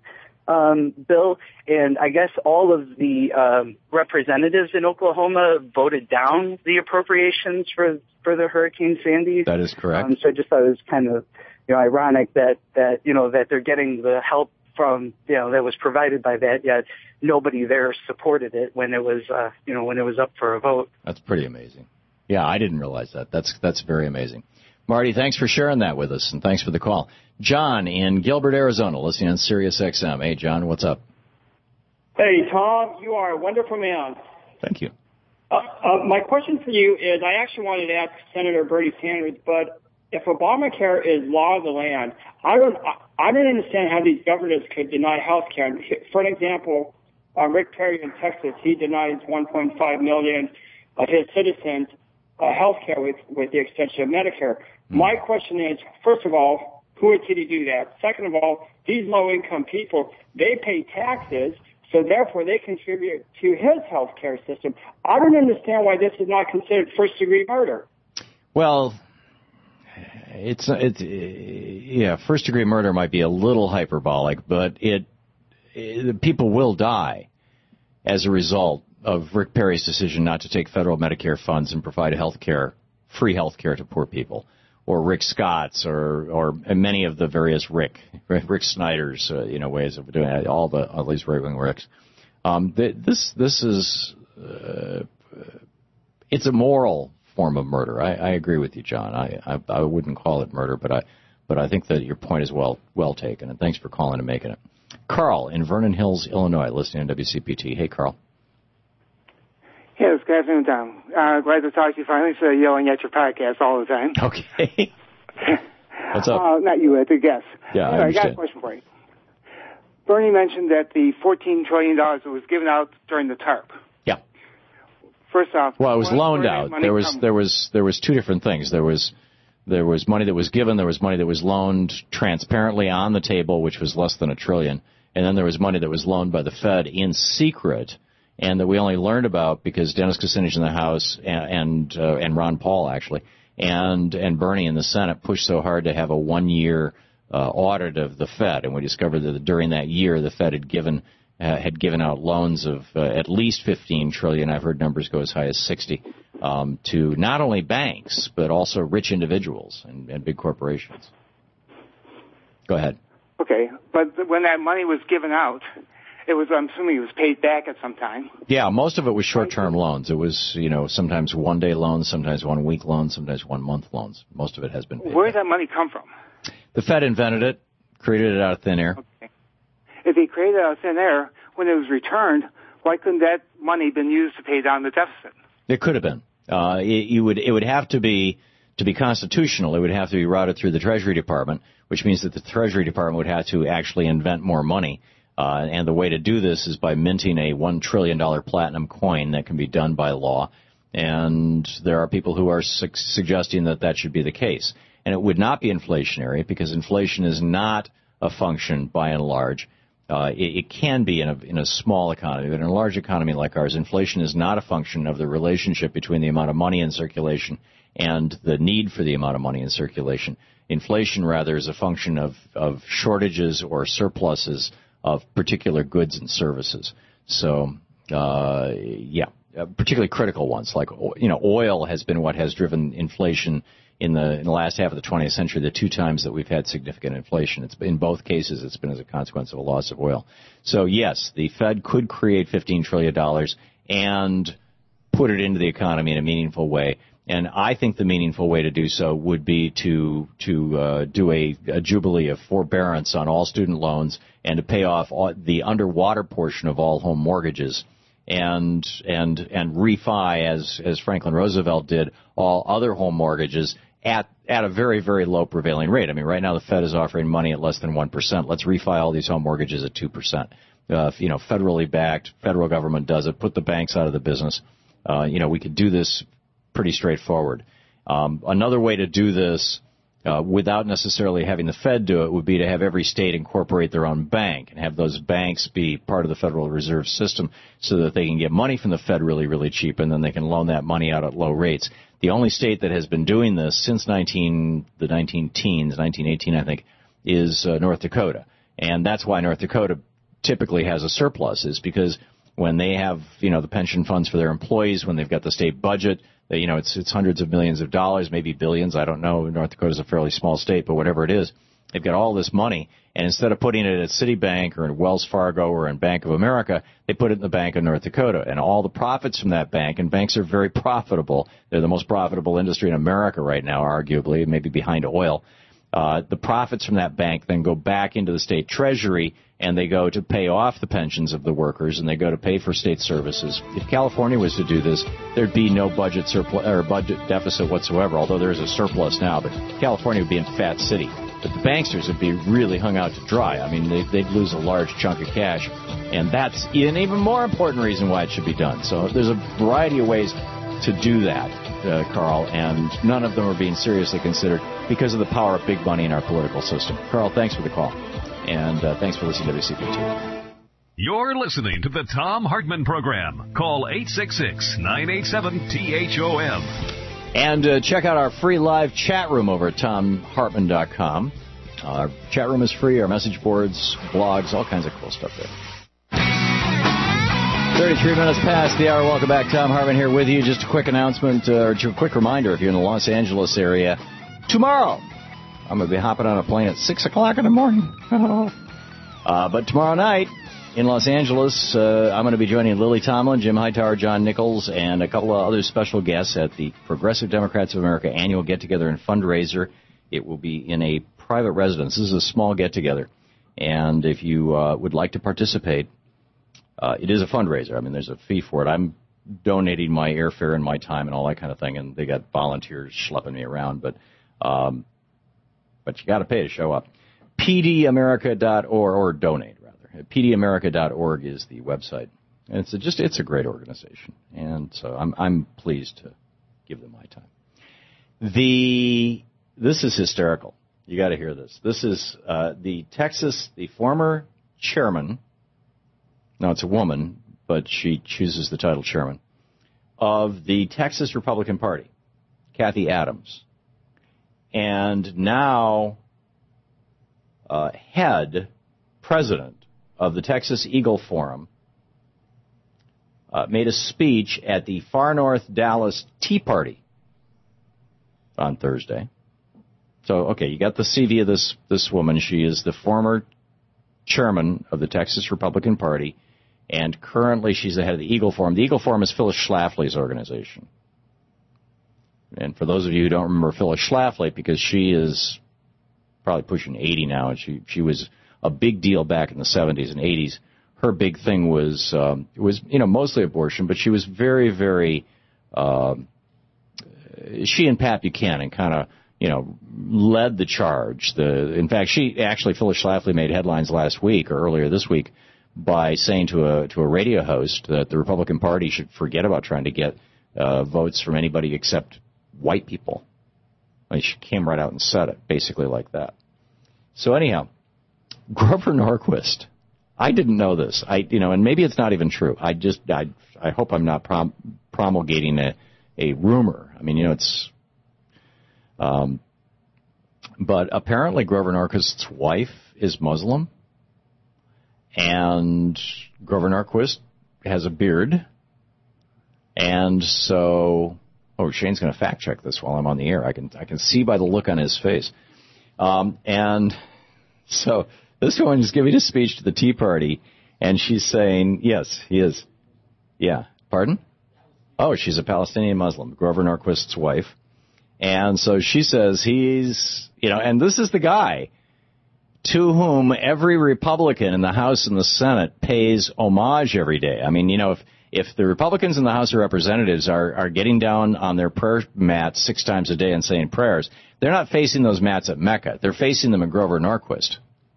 bill, and I guess all of the representatives in Oklahoma voted down the appropriations for the Hurricane Sandy. That is correct. So I just thought it was kind of ironic that they're getting the help from that was provided by that, yet nobody there supported it when it was up for a vote. That's pretty amazing. Yeah, I didn't realize that. That's very amazing. Marty, thanks for sharing that with us, and thanks for the call. John in Gilbert, Arizona, listening on Sirius XM. Hey, John, what's up? Hey, Tom, you are a wonderful man. Thank you. My question for you is, I actually wanted to ask Senator Bernie Sanders, but if Obamacare is law of the land, I don't understand how these governors could deny health care. For an example, Rick Perry in Texas, he denies 1.5 million of his citizens health care with the extension of Medicare. My question is, first of all, who is he to do that? Second of all, these low-income people, they pay taxes, so therefore they contribute to his health care system. I don't understand why this is not considered first-degree murder. Well, first-degree murder might be a little hyperbolic, but people will die as a result of Rick Perry's decision not to take federal Medicare funds and provide free health care to poor people, or Rick Scott's, or many of the various Rick Snyder's, ways of doing it, all these right-wing Ricks. This is it's a moral form of murder. I agree with you, John. I wouldn't call it murder, but I think that your point is well taken, and thanks for calling and making it. Carl in Vernon Hills, Illinois, listening to WCPT. Hey, Carl. Yes, good afternoon, Tom. Glad to talk to you finally. So yelling at your podcast all the time. Okay. What's up? Not you, the guest. Yeah, I got a question for you. Bernie mentioned that the $14 trillion that was given out during the TARP. Yeah. First off, well, it was loaned out. There was two different things. There was money that was given. There was money that was loaned transparently on the table, which was less than $1 trillion, and then there was money that was loaned by the Fed in secret, and that we only learned about because Dennis Kucinich in the House and Ron Paul actually, and Bernie in the Senate pushed so hard to have a 1-year audit of the Fed, and we discovered that during that year the Fed had given out loans of at least $15 trillion. I've heard numbers go as high as 60 to not only banks but also rich individuals and big corporations. Go ahead. Okay, but when that money was given out, I'm assuming it was paid back at some time. Yeah, most of it was short-term loans. It was, sometimes one-day loans, sometimes one-week loans, sometimes one-month loans. Most of it has been paid Where did back. that money come from? The Fed invented it, created it out of thin air. Okay. If they created it out of thin air, when it was returned, why couldn't that money been used to pay down the deficit? It could have been. It would have to be constitutional. It would have to be routed through the Treasury Department, which means that the Treasury Department would have to actually invent more money. And the way to do this is by minting a $1 trillion platinum coin that can be done by law. And there are people who are suggesting that should be the case. And it would not be inflationary because inflation is not a function, by and large. It can be in a small economy, but in a large economy like ours, inflation is not a function of the relationship between the amount of money in circulation and the need for the amount of money in circulation. Inflation, rather, is a function of shortages or surpluses of particular goods and services. So, particularly critical ones like, oil has been what has driven inflation in the last half of the 20th century, the 2 times that we've had significant inflation. In both cases, it's been as a consequence of a loss of oil. So, yes, the Fed could create $15 trillion and put it into the economy in a meaningful way. And I think the meaningful way to do so would be to do a jubilee of forbearance on all student loans and to pay off the underwater portion of all home mortgages and refi, as Franklin Roosevelt did, all other home mortgages at a very, very low prevailing rate. I mean, right now the Fed is offering money at less than 1%. Let's refi all these home mortgages at 2%. Federally backed, federal government does it, put the banks out of the business. We could do this pretty straightforward. Another way to do this without necessarily having the Fed do it would be to have every state incorporate their own bank and have those banks be part of the Federal Reserve System so that they can get money from the Fed really, really cheap, and then they can loan that money out at low rates. The only state that has been doing this since the 1918, I think, is North Dakota. And that's why North Dakota typically has a surplus, is because when they have, the pension funds for their employees, when they've got the state budget, it's hundreds of millions of dollars, maybe billions. I don't know. North Dakota is a fairly small state, but whatever it is, they've got all this money. And instead of putting it at Citibank or in Wells Fargo or in Bank of America, they put it in the Bank of North Dakota. And all the profits from that bank, and banks are very profitable. They're the most profitable industry in America right now, arguably, maybe behind oil. The profits from that bank then go back into the state treasury, and they go to pay off the pensions of the workers, and they go to pay for state services. If California was to do this, there'd be no budget surplus or budget deficit whatsoever, although there is a surplus now. But California would be in Fat City. But the banksters would be really hung out to dry. I mean, they'd lose a large chunk of cash, and that's an even more important reason why it should be done. So there's a variety of ways to do that, Carl, and none of them are being seriously considered because of the power of big money in our political system. Carl, thanks for the call, and thanks for listening to WCPT. You're listening to the Thom Hartmann Program. Call 866-987-THOM. And check out our free live chat room over at ThomHartmann.com. Our chat room is free, our message boards, blogs, all kinds of cool stuff there. 33 minutes past the hour. Welcome back. Thom Hartmann here with you. Just a quick announcement, or a quick reminder, if you're in the Los Angeles area, tomorrow I'm going to be hopping on a plane at 6 o'clock in the morning. But tomorrow night in Los Angeles, I'm going to be joining Lily Tomlin, Jim Hightower, John Nichols, and a couple of other special guests at the Progressive Democrats of America annual get-together and fundraiser. It will be in a private residence. This is a small get-together. And if you would like to participate, it is a fundraiser. I mean, there's a fee for it. I'm donating my airfare and my time and all that kind of thing, and they got volunteers schlepping me around. But you got to pay to show up. PDAmerica.org, or donate, rather. PDAmerica.org is the website. And it's a great organization. And so I'm pleased to give them my time. This is hysterical. You got to hear this. This is the former chairman. Now, it's a woman, but she chooses the title chairman, of the Texas Republican Party, Kathy Adams, and now president of the Texas Eagle Forum, made a speech at the Far North Dallas Tea Party on Thursday. So, okay, you got the CV of this woman. She is the former chairman of the Texas Republican Party, and currently she's the head of the Eagle Forum. The Eagle Forum is Phyllis Schlafly's organization. And for those of you who don't remember Phyllis Schlafly, because she is probably pushing 80 now, and she was a big deal back in the 70s and 80s. Her big thing was mostly abortion, but she was very, very, she and Pat Buchanan kind of, led the charge. In fact, Phyllis Schlafly made headlines last week or earlier this week by saying to a radio host that the Republican Party should forget about trying to get votes from anybody except white people. She came right out and said it, basically like that. So anyhow, Grover Norquist. I didn't know this. And maybe it's not even true. I hope I'm not promulgating a rumor. I mean, it's. But apparently Grover Norquist's wife is Muslim, and Grover Norquist has a beard, and so. Oh, Shane's going to fact check this while I'm on the air. I can see by the look on his face, and so. This woman is giving a speech to the Tea Party, and she's saying, yes, he is. Yeah. Pardon? Oh, she's a Palestinian Muslim, Grover Norquist's wife. And so she says he's, and this is the guy to whom every Republican in the House and the Senate pays homage every day. I mean, if the Republicans in the House of Representatives are getting down on their prayer mats 6 times a day and saying prayers, they're not facing those mats at Mecca. They're facing them at Grover Norquist.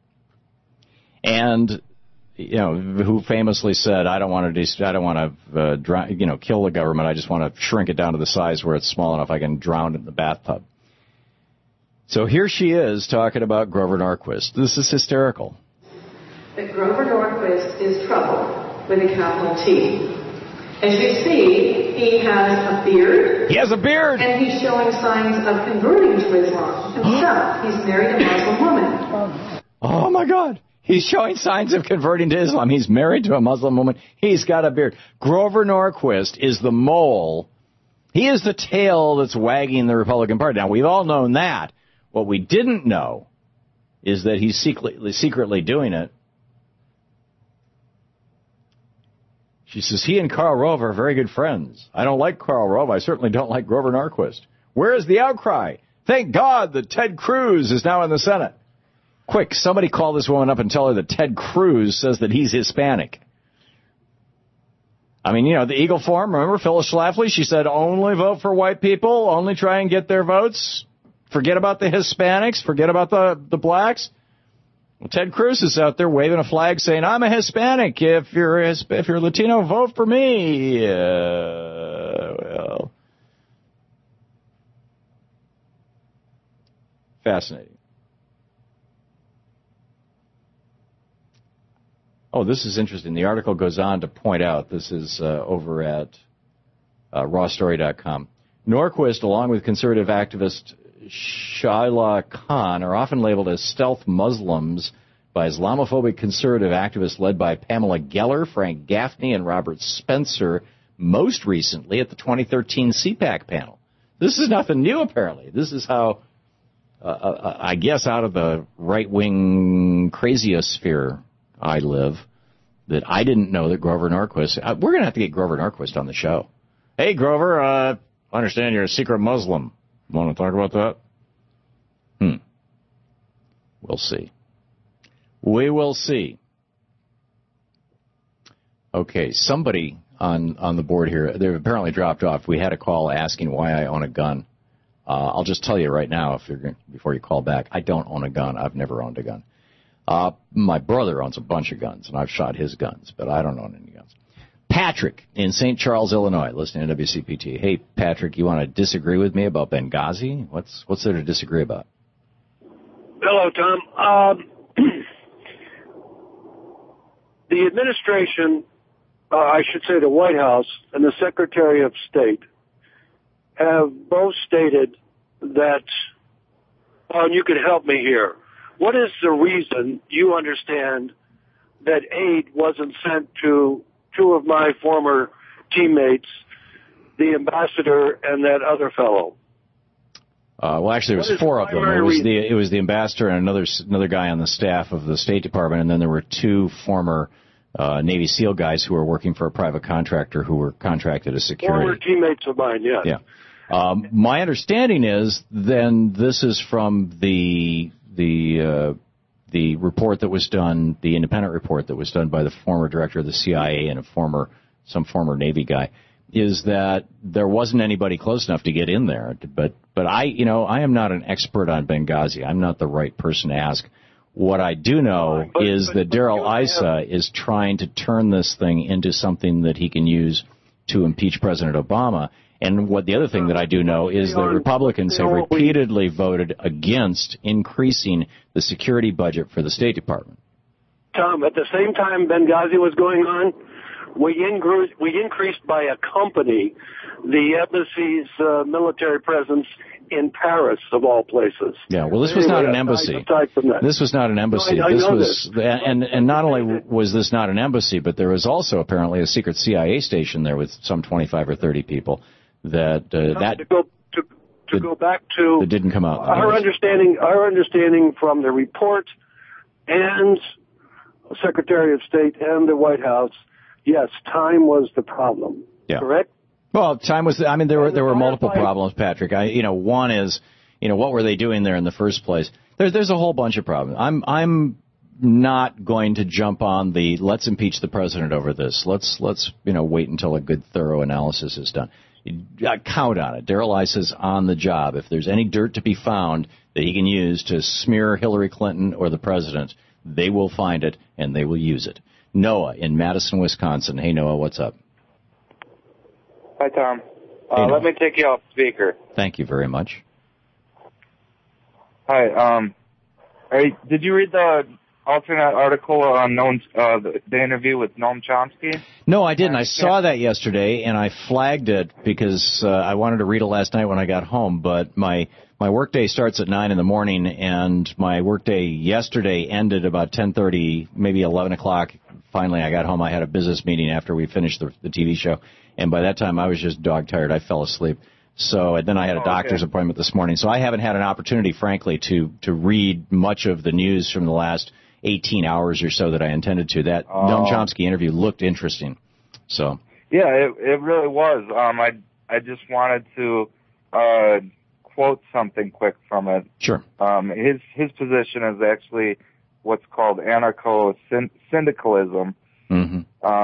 And, who famously said, I don't want to kill the government. I just want to shrink it down to the size where it's small enough I can drown it in the bathtub. So here she is talking about Grover Norquist. This is hysterical. That Grover Norquist is trouble with a capital T. As you see, he has a beard. He has a beard. And he's showing signs of converting to Islam himself. He's married a Muslim woman. Oh, my God. He's showing signs of converting to Islam. He's married to a Muslim woman. He's got a beard. Grover Norquist is the mole. He is the tail that's wagging the Republican Party. Now, we've all known that. What we didn't know is that he's secretly doing it. She says, he and Karl Rove are very good friends. I don't like Karl Rove. I certainly don't like Grover Norquist. Where is the outcry? Thank God that Ted Cruz is now in the Senate. Quick, somebody call this woman up and tell her that Ted Cruz says that he's Hispanic. I mean, the Eagle Forum, remember Phyllis Schlafly? She said only vote for white people, only try and get their votes. Forget about the Hispanics, forget about the blacks. Well, Ted Cruz is out there waving a flag saying, I'm a Hispanic. If you're Latino, vote for me. Well, fascinating. Oh, this is interesting. The article goes on to point out, this is over at rawstory.com. Norquist, along with conservative activist Shaila Khan, are often labeled as stealth Muslims by Islamophobic conservative activists led by Pamela Geller, Frank Gaffney, and Robert Spencer, most recently at the 2013 CPAC panel. This is nothing new, apparently. This is how, I guess, out of the right-wing craziosphere I live, that I didn't know that Grover Norquist... we're going to have to get Grover Norquist on the show. Hey, Grover, I understand you're a secret Muslim. Want to talk about that? We'll see. We will see. Okay, somebody on the board here, they've apparently dropped off. We had a call asking why I own a gun. I'll just tell you right now, before you call back, I don't own a gun. I've never owned a gun. My brother owns a bunch of guns, and I've shot his guns, but I don't own any guns. Patrick in St. Charles, Illinois, listening to WCPT. Hey, Patrick, you want to disagree with me about Benghazi? What's there to disagree about? Hello, Tom. The administration, I should say the White House, and the Secretary of State have both stated that you could help me here. What is the reason you understand that aid wasn't sent to two of my former teammates, the ambassador and that other fellow? Well, actually, it was four of them. It was the ambassador and another guy on the staff of the State Department, and then there were two former Navy SEAL guys who were working for a private contractor who were contracted as security. Former teammates of mine, yes. Yeah. My understanding is then this is from the report that was done, the independent report that was done by the former director of the CIA and some former Navy guy, is that there wasn't anybody close enough to get in there. But I am not an expert on Benghazi. I'm not the right person to ask. What I do know is that Darrell Issa is trying to turn this thing into something that he can use to impeach President Obama. And the other thing that I do know is that Republicans have repeatedly voted against increasing the security budget for the State Department. Tom, at the same time Benghazi was going on, we increased by a company the embassy's military presence in Paris, of all places. Yeah, well, this was not an embassy. This was not an embassy. And not only was this not an embassy, but there was also apparently a secret CIA station there with some 25 or 30 people that go back to that didn't come out. Our understanding from the report and Secretary of State and the White House. Yes, time was the problem. Yeah. Correct? Well, time was. I mean, there were multiple problems, Patrick. One is, what were they doing there in the first place? There's a whole bunch of problems. I'm not going to jump on the let's impeach the president over this. Let's wait until a good thorough analysis is done. Count on it. Darrell Issa's on the job. If there's any dirt to be found that he can use to smear Hillary Clinton or the president, they will find it and they will use it. Noah in Madison, Wisconsin. Hey, Noah, what's up? Hi, Tom. Hey, let me take you off speaker. Thank you very much. Hi. Did you read the alternate article on the interview with Noam Chomsky? No, I didn't. I saw that yesterday, and I flagged it because I wanted to read it last night when I got home, but my workday starts at 9 in the morning, and my workday yesterday ended about 10:30, maybe 11 o'clock. Finally, I got home. I had a business meeting after we finished the TV show, and by that time, I was just dog-tired. I fell asleep. And then I had a doctor's appointment this morning, so I haven't had an opportunity, frankly, to read much of the news from the last 18 hours or so that I intended to. That Noam Chomsky interview looked interesting. So yeah, it really was. I just wanted to quote something quick from it. Sure. His position is actually what's called anarcho-syndicalism. Mm-hmm.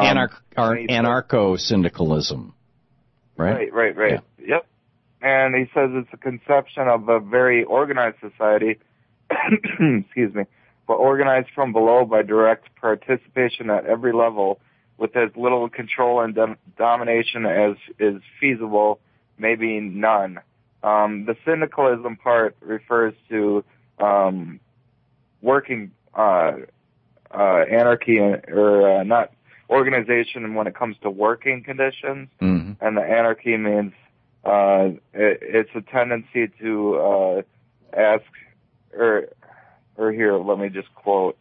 Anarcho-syndicalism. Right? Right. Yeah. Yep. And he says it's a conception of a very organized society, excuse me, but organized from below by direct participation at every level with as little control and domination as is feasible, maybe none. The syndicalism part refers to working anarchy or not organization when it comes to working conditions, mm-hmm. and the anarchy means it's a tendency to ask or here, let me just quote.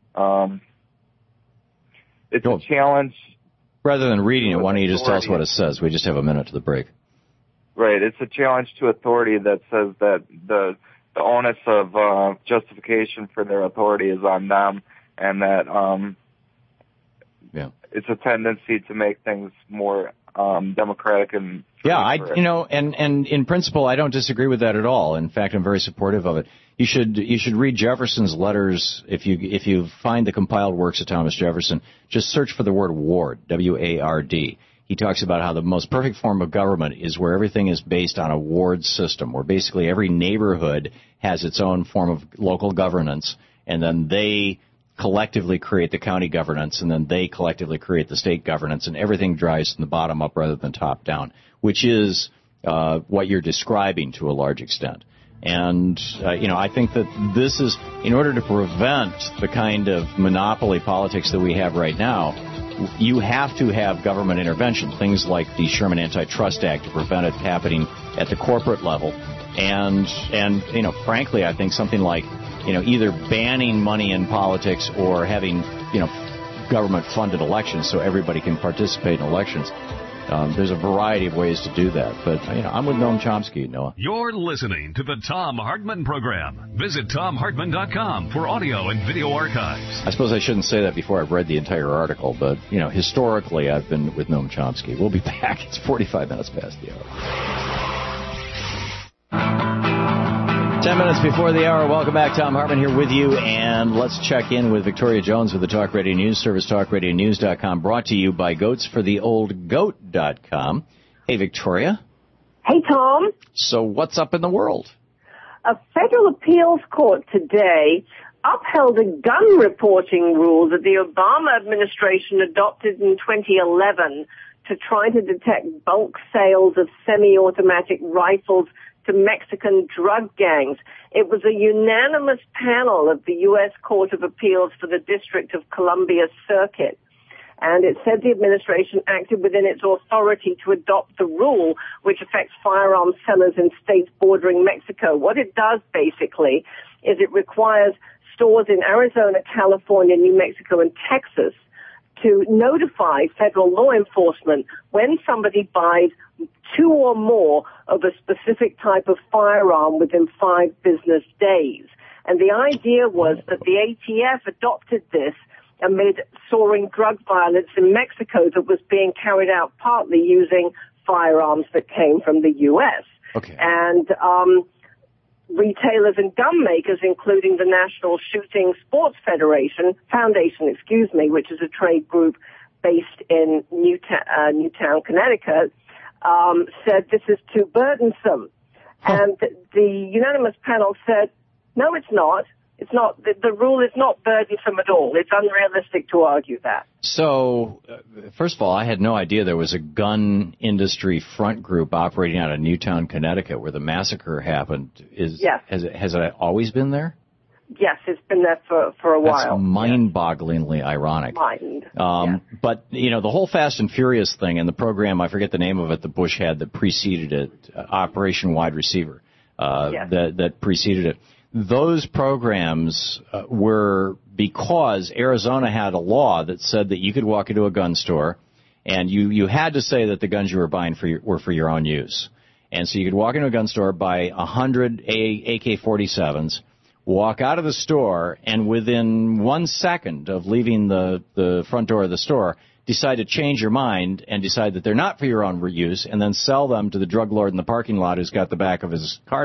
It's a challenge. Rather than reading it, why don't you just tell us what it says? We just have a minute to the break. Right. It's a challenge to authority that says that the onus of justification for their authority is on them, and that it's a tendency to make things more democratic and and in principle, I don't disagree with that at all. In fact, I'm very supportive of it. You should read Jefferson's letters. If you find the compiled works of Thomas Jefferson, just search for the word ward, W-A-R-D. He talks about how the most perfect form of government is where everything is based on a ward system, where basically every neighborhood has its own form of local governance, and then they collectively create the county governance, and then they collectively create the state governance, and everything drives from the bottom up rather than top down, which is what you're describing to a large extent. And, I think that this is, in order to prevent the kind of monopoly politics that we have right now, you have to have government intervention, things like the Sherman Antitrust Act to prevent it happening at the corporate level. And frankly, I think something like, either banning money in politics or having, government-funded elections so everybody can participate in elections. There's a variety of ways to do that. But, I'm with Noam Chomsky, Noah. You're listening to the Thom Hartmann Program. Visit ThomHartmann.com for audio and video archives. I suppose I shouldn't say that before I've read the entire article, but, historically I've been with Noam Chomsky. We'll be back. It's 45 minutes past the hour. 10 minutes before the hour. Welcome back. Thom Hartmann here with you, and let's check in with Victoria Jones with the Talk Radio News Service, TalkRadioNews.com, brought to you by GoatsForTheOldGoat.com. Hey, Victoria. Hey, Tom. So what's up in the world? A federal appeals court today upheld a gun reporting rule that the Obama administration adopted in 2011 to try to detect bulk sales of semi-automatic rifles to Mexican drug gangs. It was a unanimous panel of the U.S. Court of Appeals for the District of Columbia Circuit. And it said the administration acted within its authority to adopt the rule, which affects firearms sellers in states bordering Mexico. What it does, basically, is it requires stores in Arizona, California, New Mexico, and Texas to notify federal law enforcement when somebody buys 2 or more of a specific type of firearm within 5 business days. And the idea was that the ATF adopted this amid soaring drug violence in Mexico that was being carried out partly using firearms that came from the U.S. Okay. And retailers and gun makers, including the National Shooting Sports Foundation, which is a trade group based in Newtown, Connecticut, said this is too burdensome. And the unanimous panel said, no, it's not. It's not. The rule is not burdensome at all. It's unrealistic to argue that. So, first of all, I had no idea there was a gun industry front group operating out of Newtown, Connecticut, where the massacre happened. Yes. Has it always been there? Yes, it's been there for a while. That's mind-bogglingly ironic. But, the whole Fast and Furious thing and the program, I forget the name of it, that Bush had that preceded it, Operation Wide Receiver, that preceded it. Those programs were because Arizona had a law that said that you could walk into a gun store and you had to say that the guns you were buying were for your own use. And so you could walk into a gun store, buy 100 AK-47s, walk out of the store, and within 1 second of leaving the front door of the store, decide to change your mind and decide that they're not for your own use, and then sell them to the drug lord in the parking lot who's got the back of his car,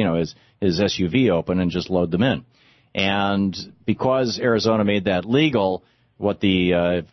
his SUV open, and just load them in. And because Arizona made that legal, what the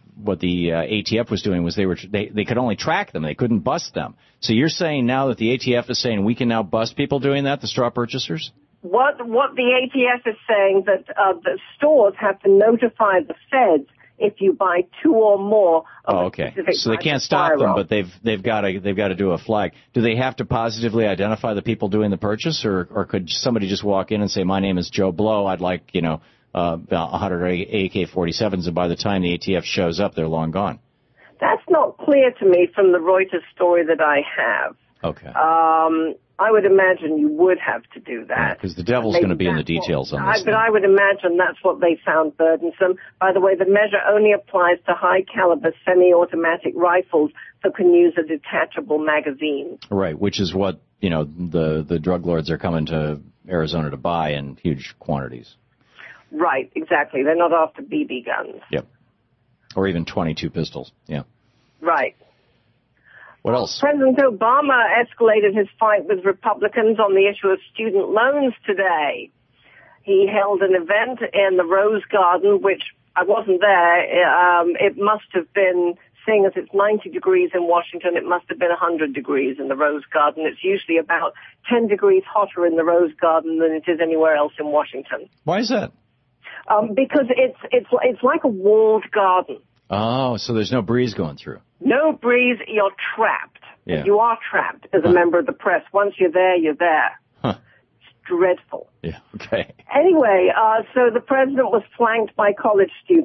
ATF was doing was they could only track them. They couldn't bust them. So you're saying now that the ATF is saying we can now bust people doing that, the straw purchasers? What the ATF is saying that the stores have to notify the feds if you buy 2 or more of a specific So they can't stop them, but they've got to do a flag. Do they have to positively identify the people doing the purchase, or could somebody just walk in and say, my name is Joe Blow, I'd like 100 AK-47s, and by the time the ATF shows up, they're long gone? That's not clear to me from the Reuters story that I have. Okay. I would imagine you would have to do that. Because the devil's going to be in the details on this. But I would imagine that's what they found burdensome. By the way, the measure only applies to high-caliber semi-automatic rifles that can use a detachable magazine. Right, which is what, the drug lords are coming to Arizona to buy in huge quantities. Right, exactly. They're not after BB guns. Yep. Or even 22 pistols, yeah. Right. What else? President Obama escalated his fight with Republicans on the issue of student loans today. He held an event in the Rose Garden, which I wasn't there. It must have been, seeing as it's 90 degrees in Washington, it must have been 100 degrees in the Rose Garden. It's usually about 10 degrees hotter in the Rose Garden than it is anywhere else in Washington. Why is that? Because it's like a walled garden. Oh, so there's no breeze going through. No breeze, you're trapped. Yeah. You are trapped as a member of the press. Once you're there, you're there. Huh. It's dreadful. Yeah, okay. Anyway, so the president was flanked by college students.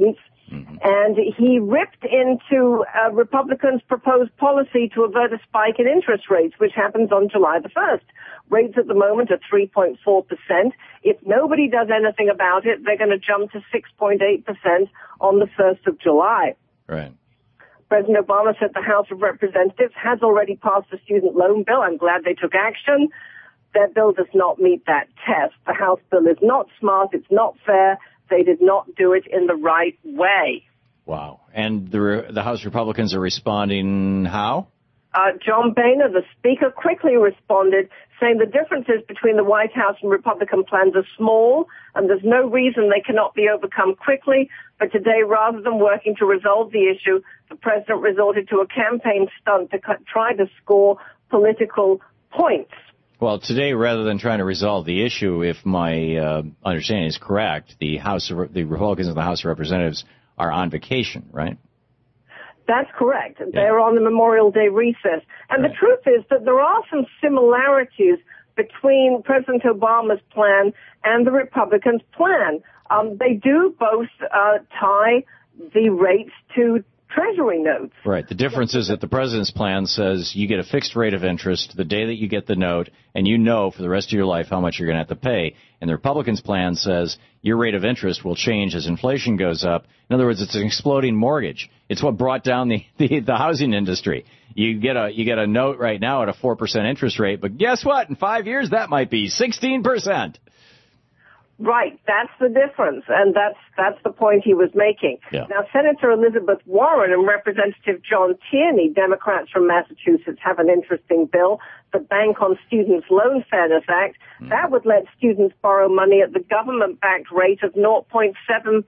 And he ripped into Republicans' proposed policy to avert a spike in interest rates, which happens on July the 1st. Rates at the moment are 3.4%. If nobody does anything about it, they're going to jump to 6.8% on the 1st of July. Right. President Obama said the House of Representatives has already passed a student loan bill. I'm glad they took action. Their bill does not meet that test. The House bill is not smart. It's not fair. They did not do it in the right way. Wow. And the House Republicans are responding how? John Boehner, the Speaker, quickly responded, saying the differences between the White House and Republican plans are small, and there's no reason they cannot be overcome quickly. But today, rather than working to resolve the issue, the president resorted to a campaign stunt to try to score political points. Well, today, rather than trying to resolve the issue, if my understanding is correct, the Republicans in the House of Representatives are on vacation, right? That's correct. They're on the Memorial Day recess. And the truth is that there are some similarities between President Obama's plan and the Republicans' plan. They do both tie the rates to Treasury notes. Right. The difference is that the president's plan says you get a fixed rate of interest the day that you get the note, and you know for the rest of your life how much you're going to have to pay. And the Republicans' plan says your rate of interest will change as inflation goes up. In other words, it's an exploding mortgage. It's what brought down the housing industry. You get a note right now at a 4% interest rate, but guess what? In 5 years, that might be 16%. Right, that's the difference, and that's the point he was making. Yeah. Now, Senator Elizabeth Warren and Representative John Tierney, Democrats from Massachusetts, have an interesting bill, the Bank on Students Loan Fairness Act. That would let students borrow money at the government-backed rate of 0.75%,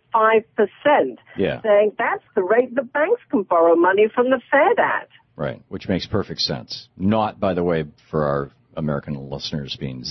saying that's the rate the banks can borrow money from the Fed at. Right, which makes perfect sense. Not, by the way, for our American listeners, being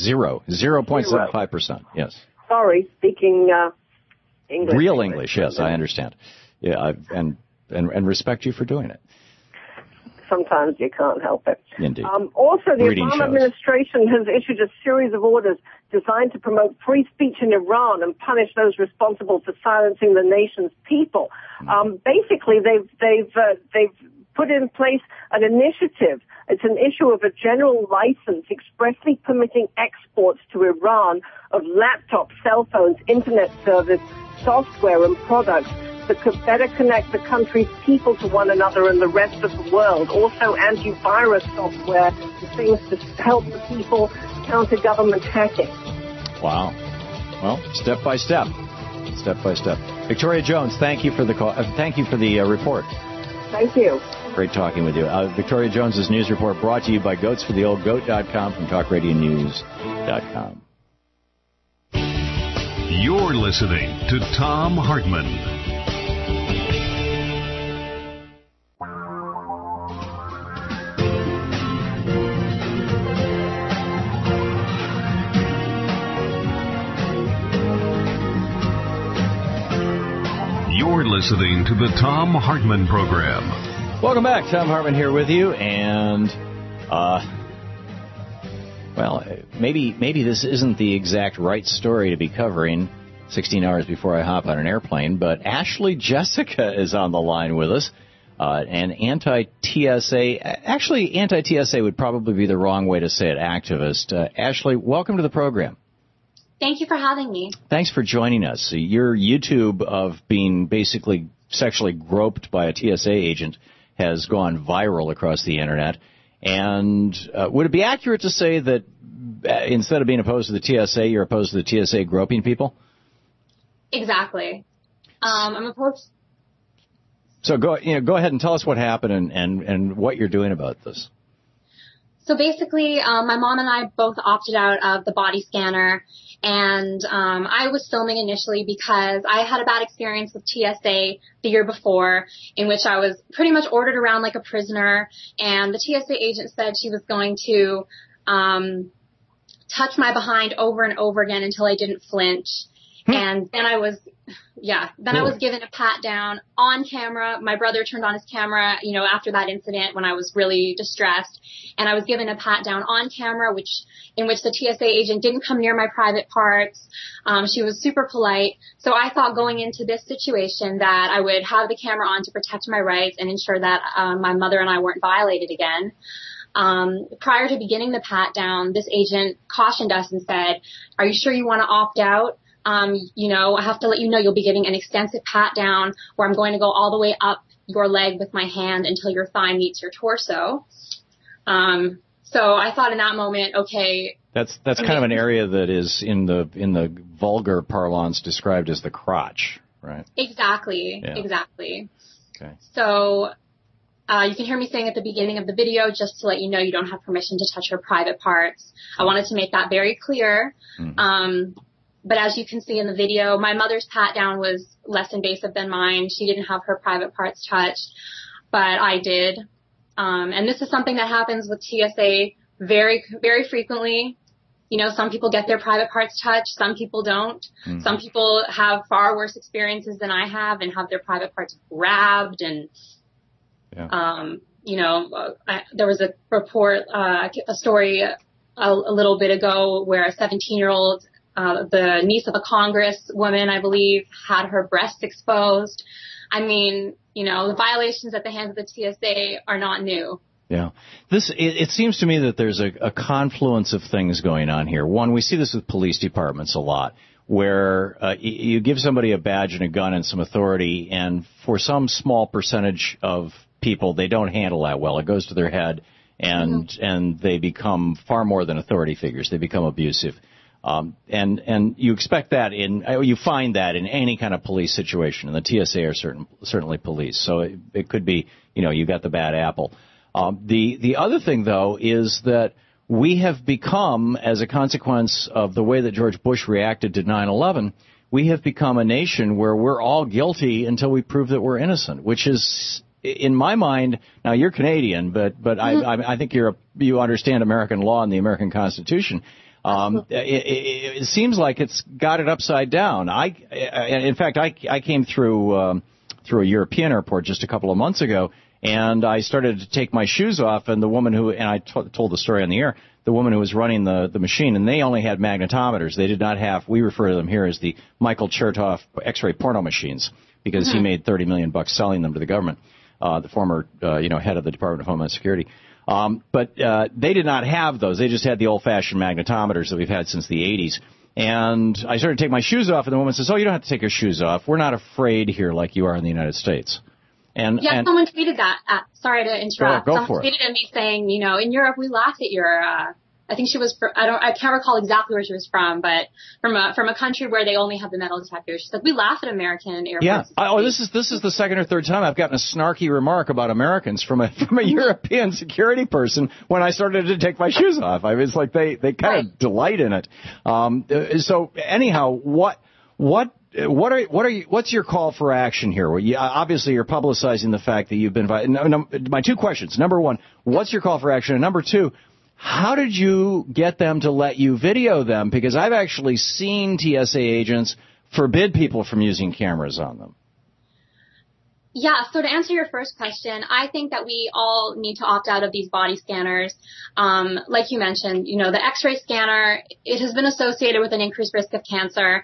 0.75%, yes. Sorry, speaking English. Real English, yes, I understand. Yeah, and respect you for doing it. Sometimes you can't help it. Indeed. Also, the Obama administration has issued a series of orders designed to promote free speech in Iran and punish those responsible for silencing the nation's people. Basically, they've put in place an initiative. It's an issue of a general license expressly permitting exports to Iran of laptops, cell phones, internet service, software, and products that could better connect the country's people to one another and the rest of the world. Also, antivirus software, things to help the people counter government hacking. Wow. Well, step by step. Step by step. Victoria Jones, thank you for the call. Thank you for the report. Thank you. Great talking with you. Victoria Jones's news report brought to you by goatsfortheoldgoat.com from talkradio.news.com. You're listening to Thom Hartmann. You're listening to the Thom Hartmann Program. Welcome back. Thom Hartmann here with you, and well, maybe this isn't the exact right story to be covering 16 hours before I hop on an airplane, but Ashley Jessica is on the line with us, an anti-TSA, actually anti-TSA would probably be the wrong way to say it, activist. Ashley, welcome to the program. Thank you for having me. Thanks for joining us. Your YouTube of being basically sexually groped by a TSA agent has gone viral across the internet. And would it be accurate to say that instead of being opposed to the TSA, you're opposed to the TSA groping people? Exactly. I'm opposed. So go ahead and tell us what happened and what you're doing about this. So basically, my mom and I both opted out of the body scanner, and I was filming initially because I had a bad experience with TSA the year before, in which I was pretty much ordered around like a prisoner, and the TSA agent said she was going to touch my behind over and over again until I didn't flinch. And then I was given a pat down on camera. My brother turned on his camera, after that incident when I was really distressed, and I was given a pat down on camera, in which the TSA agent didn't come near my private parts. She was super polite. So I thought going into this situation that I would have the camera on to protect my rights and ensure that my mother and I weren't violated again. Prior to beginning the pat down, this agent cautioned us and said, "Are you sure you want to opt out? I have to let you know you'll be getting an extensive pat down where I'm going to go all the way up your leg with my hand until your thigh meets your torso." So I thought in that moment, okay. That's kind of an area that is in the vulgar parlance described as the crotch, right? Exactly. Yeah. Exactly. Okay. So you can hear me saying at the beginning of the video, just to let you know you don't have permission to touch her private parts. I wanted to make that very clear. Mm-hmm. But as you can see in the video, my mother's pat down was less invasive than mine. She didn't have her private parts touched, but I did. And this is something that happens with TSA very, very frequently. Some people get their private parts touched. Some people don't. Mm-hmm. Some people have far worse experiences than I have and have their private parts grabbed. And, there was a report, a story a little bit ago where a 17-year-old the niece of a congresswoman, I believe, had her breasts exposed. I mean, the violations at the hands of the TSA are not new. Yeah. It seems to me that there's a confluence of things going on here. One, we see this with police departments a lot, where you give somebody a badge and a gun and some authority, and for some small percentage of people, they don't handle that well. It goes to their head, and they become far more than authority figures. They become abusive. And you expect that you find that in any kind of police situation, and the TSA are certainly police. So it could be, you got the bad apple. The other thing, though, is that we have become, as a consequence of the way that George Bush reacted to 9/11, we have become a nation where we're all guilty until we prove that we're innocent, which is, in my mind, now you're Canadian, but I think you understand American law and the American Constitution. It seems like it's got it upside down. In fact, I came through a European airport just a couple of months ago, and I started to take my shoes off, and the woman and I told the story on the air, the woman who was running the machine, and they only had magnetometers. They did not have, we refer to them here as the Michael Chertoff X-ray porno machines, because he made $30 million selling them to the government, the former, head of the Department of Homeland Security. But they did not have those. They just had the old-fashioned magnetometers that we've had since the 80s. And I started to take my shoes off, and the woman says, "Oh, you don't have to take your shoes off. We're not afraid here like you are in the United States." And someone tweeted that. Sorry to interrupt. Go someone for it. Tweeted at me saying, in Europe we laugh at your. I think she was. I can't recall exactly where she was from, but from a country where they only have the metal detectors. She's like, we laugh at American airports. Yeah. This is the second or third time I've gotten a snarky remark about Americans from a European security person when I started to take my shoes off. I mean, it's like they kind of delight in it. So anyhow, what's your call for action here? Well, obviously you're publicizing the fact that you've been my two questions. Number one, what's your call for action? And number two, how did you get them to let you video them? Because I've actually seen TSA agents forbid people from using cameras on them. Yeah, so to answer your first question, I think that we all need to opt out of these body scanners. Like you mentioned, the X-ray scanner, it has been associated with an increased risk of cancer.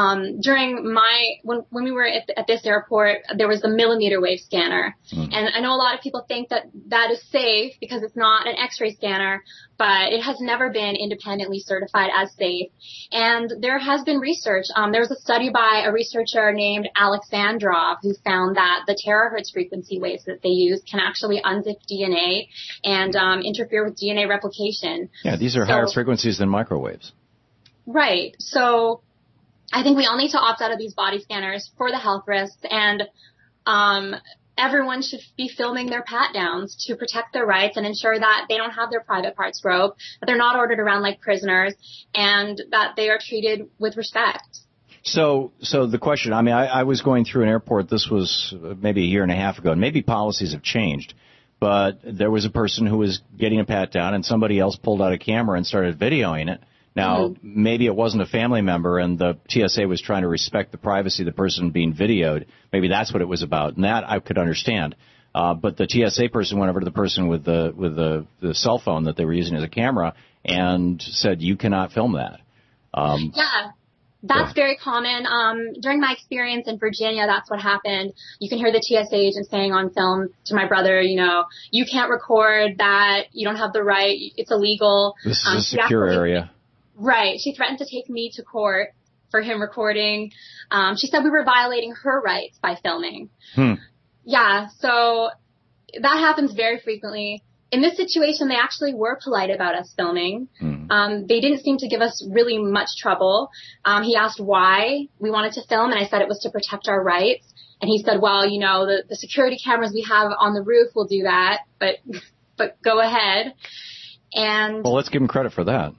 When we were at this airport, there was the millimeter wave scanner. And I know a lot of people think that is safe because it's not an X-ray scanner, but it has never been independently certified as safe. And there has been research. There was a study by a researcher named Alexandrov who found that the terahertz frequency waves that they use can actually unzip DNA and interfere with DNA replication. Yeah, these are higher frequencies than microwaves. Right. So I think we all need to opt out of these body scanners for the health risks, and everyone should be filming their pat downs to protect their rights and ensure that they don't have their private parts groped, that they're not ordered around like prisoners, and that they are treated with respect. So the question, I was going through an airport, this was maybe a year and a half ago, and maybe policies have changed, but there was a person who was getting a pat down, and somebody else pulled out a camera and started videoing it. Now, maybe it wasn't a family member and the TSA was trying to respect the privacy of the person being videoed. Maybe that's what it was about, and that I could understand. But the TSA person went over to the person with the cell phone that they were using as a camera and said, "You cannot film that." Yeah. That's very common. During my experience in Virginia, that's what happened. You can hear the TSA agent saying on film to my brother, you can't record that. You don't have the right. It's illegal. This is a secure area. Right. She threatened to take me to court for him recording. She said we were violating her rights by filming. Yeah. So that happens very frequently. In this situation, they actually were polite about us filming. They didn't seem to give us really much trouble. He asked why we wanted to film, and I said it was to protect our rights. And he said, well, the security cameras we have on the roof will do that, but go ahead. And well, let's give him credit for that.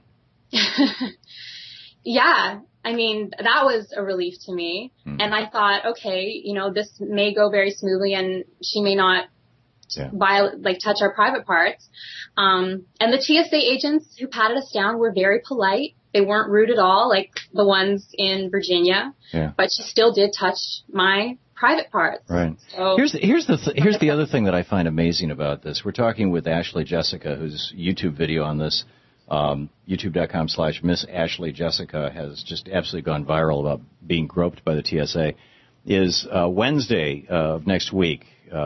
Yeah. I mean, that was a relief to me. And I thought, okay, this may go very smoothly and she may not touch our private parts. And the TSA agents who patted us down were very polite. They weren't rude at all, like the ones in Virginia. Yeah. But she still did touch my private parts. Right. So, here's the other thing that I find amazing about this. We're talking with Ashley Jessica, whose YouTube video on this, youtube.com/Miss Ashley Jessica, has just absolutely gone viral about being groped by the TSA. Is Wednesday of next week.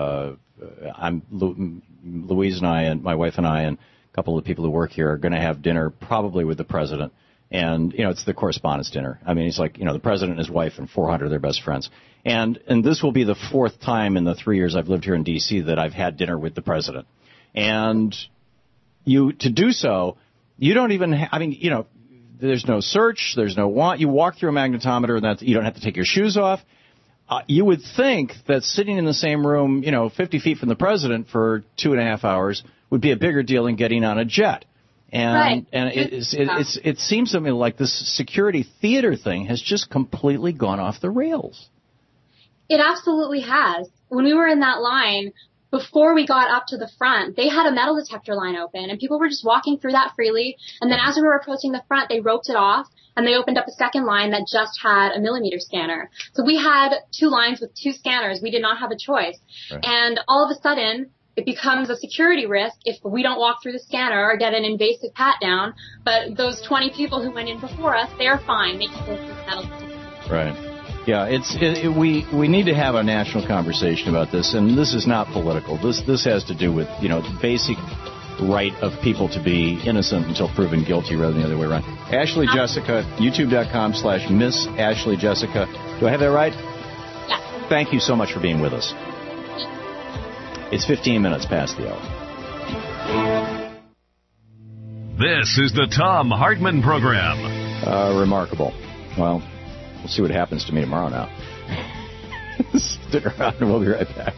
Louise and I and my wife and I and a couple of the people who work here are going to have dinner probably with the president. And, it's the correspondence dinner. I mean, it's like, the president and his wife and 400 of their best friends. And this will be the fourth time in the 3 years I've lived here in D.C. that I've had dinner with the president. And to do so, you don't even, there's no search, there's no want. You walk through a magnetometer and you don't have to take your shoes off. You would think that sitting in the same room, 50 feet from the president for 2.5 hours would be a bigger deal than getting on a jet. And it seems to me like this security theater thing has just completely gone off the rails. It absolutely has. When we were in that line, before we got up to the front, they had a metal detector line open, and people were just walking through that freely. And then as we were approaching the front, they roped it off, and they opened up a second line that just had a millimeter scanner. So we had 2 lines with 2 scanners. We did not have a choice. Right. And all of a sudden, it becomes a security risk if we don't walk through the scanner or get an invasive pat down. But those 20 people who went in before us, they're fine. They can go through the metal detector. Right. Yeah, we need to have a national conversation about this, and this is not political. This has to do with, the basic right of people to be innocent until proven guilty rather than the other way around. Ashley Jessica, youtube.com/Miss Ashley Jessica. Do I have that right? Yeah. Thank you so much for being with us. It's 15 minutes past the hour. This is the Thom Hartmann Program. Remarkable. Well, we'll see what happens to me tomorrow now. Stick around and we'll be right back.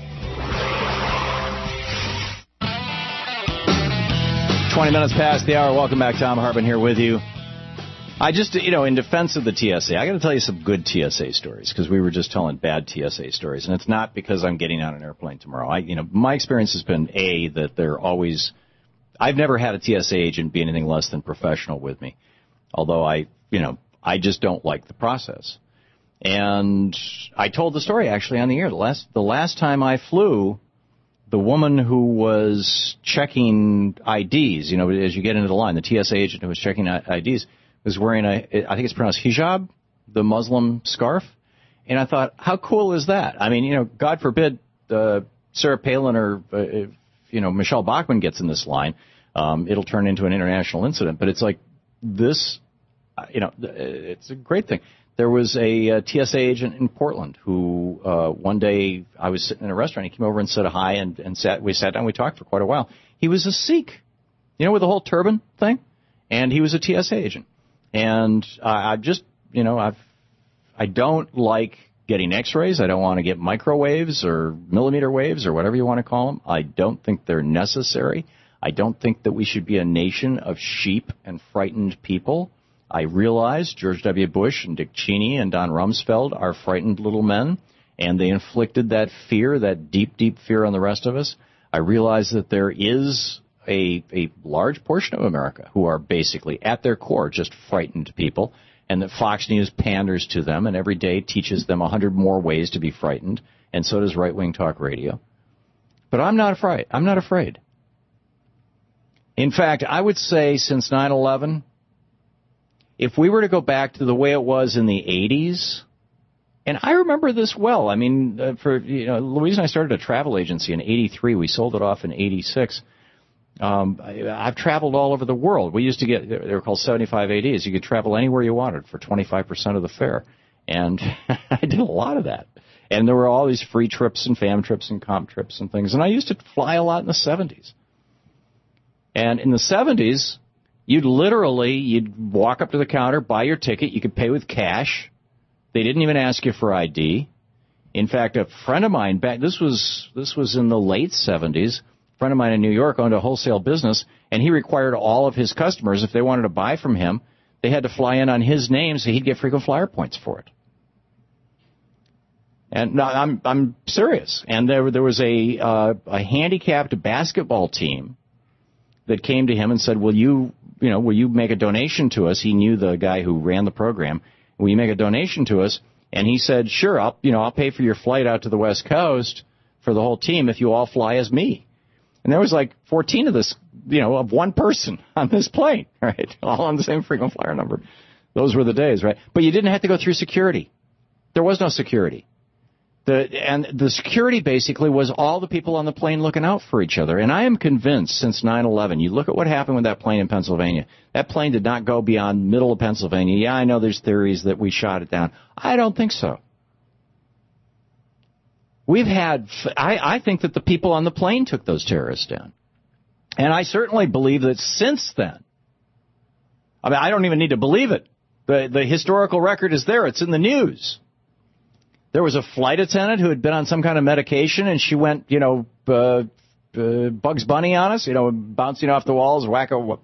"20 minutes past the hour. Welcome back. Thom Hartmann here with you. I just, in defense of the TSA, I got to tell you some good TSA stories because we were just telling bad TSA stories. And it's not because I'm getting on an airplane tomorrow. My experience has been, that they're always, I've never had a TSA agent be anything less than professional with me. Although I just don't like the process. And I told the story actually on the air. The last time I flew, the woman who was checking IDs, as you get into the line, the TSA agent who was checking IDs was wearing I think it's pronounced hijab, the Muslim scarf. And I thought, how cool is that? I mean, God forbid Sarah Palin or, Michelle Bachmann gets in this line. It'll turn into an international incident. But it's like this, it's a great thing. There was a TSA agent in Portland who one day I was sitting in a restaurant. He came over and said hi and we sat down. We talked for quite a while. He was a Sikh, with the whole turban thing. And he was a TSA agent. And I just, I don't like getting x-rays. I don't want to get microwaves or millimeter waves or whatever you want to call them. I don't think they're necessary. I don't think that we should be a nation of sheep and frightened people. I realize George W. Bush and Dick Cheney and Don Rumsfeld are frightened little men, and they inflicted that fear, that deep, deep fear on the rest of us. I realize that there is, a large portion of America who are basically, at their core, just frightened people, and that Fox News panders to them and every day teaches them 100 more ways to be frightened, and so does right-wing talk radio. But I'm not afraid. I'm not afraid. In fact, I would say since 9/11, if we were to go back to the way it was in the 80s, and I remember this well. I mean, Louise and I started a travel agency in 83. We sold it off in 86. I've traveled all over the world. We used to get, they were called 75 ADs. You could travel anywhere you wanted for 25% of the fare. And I did a lot of that. And there were all these free trips and fam trips and comp trips and things. And I used to fly a lot in the 70s. And in the 70s, you'd walk up to the counter, buy your ticket. You could pay with cash. They didn't even ask you for ID. In fact, a friend of mine this was in the late 70s. A friend of mine in New York owned a wholesale business, and he required all of his customers, if they wanted to buy from him, they had to fly in on his name so he'd get frequent flyer points for it. And no, I'm serious. And there was a handicapped basketball team that came to him and said, will you make a donation to us? He knew the guy who ran the program. Will you make a donation to us? And he said, sure, I'll pay for your flight out to the West Coast for the whole team if you all fly as me. And there was like 14 of this, of one person on this plane, right? All on the same frequent flyer number. Those were the days, right? But you didn't have to go through security. There was no security. The security basically was all the people on the plane looking out for each other. And I am convinced since 9/11, you look at what happened with that plane in Pennsylvania. That plane did not go beyond middle of Pennsylvania. Yeah, I know there's theories that we shot it down. I don't think so. I think that the people on the plane took those terrorists down. And I certainly believe that since then, I don't even need to believe it. The historical record is there. It's in the news. There was a flight attendant who had been on some kind of medication, and she went, Bugs Bunny on us, bouncing off the walls, wacko,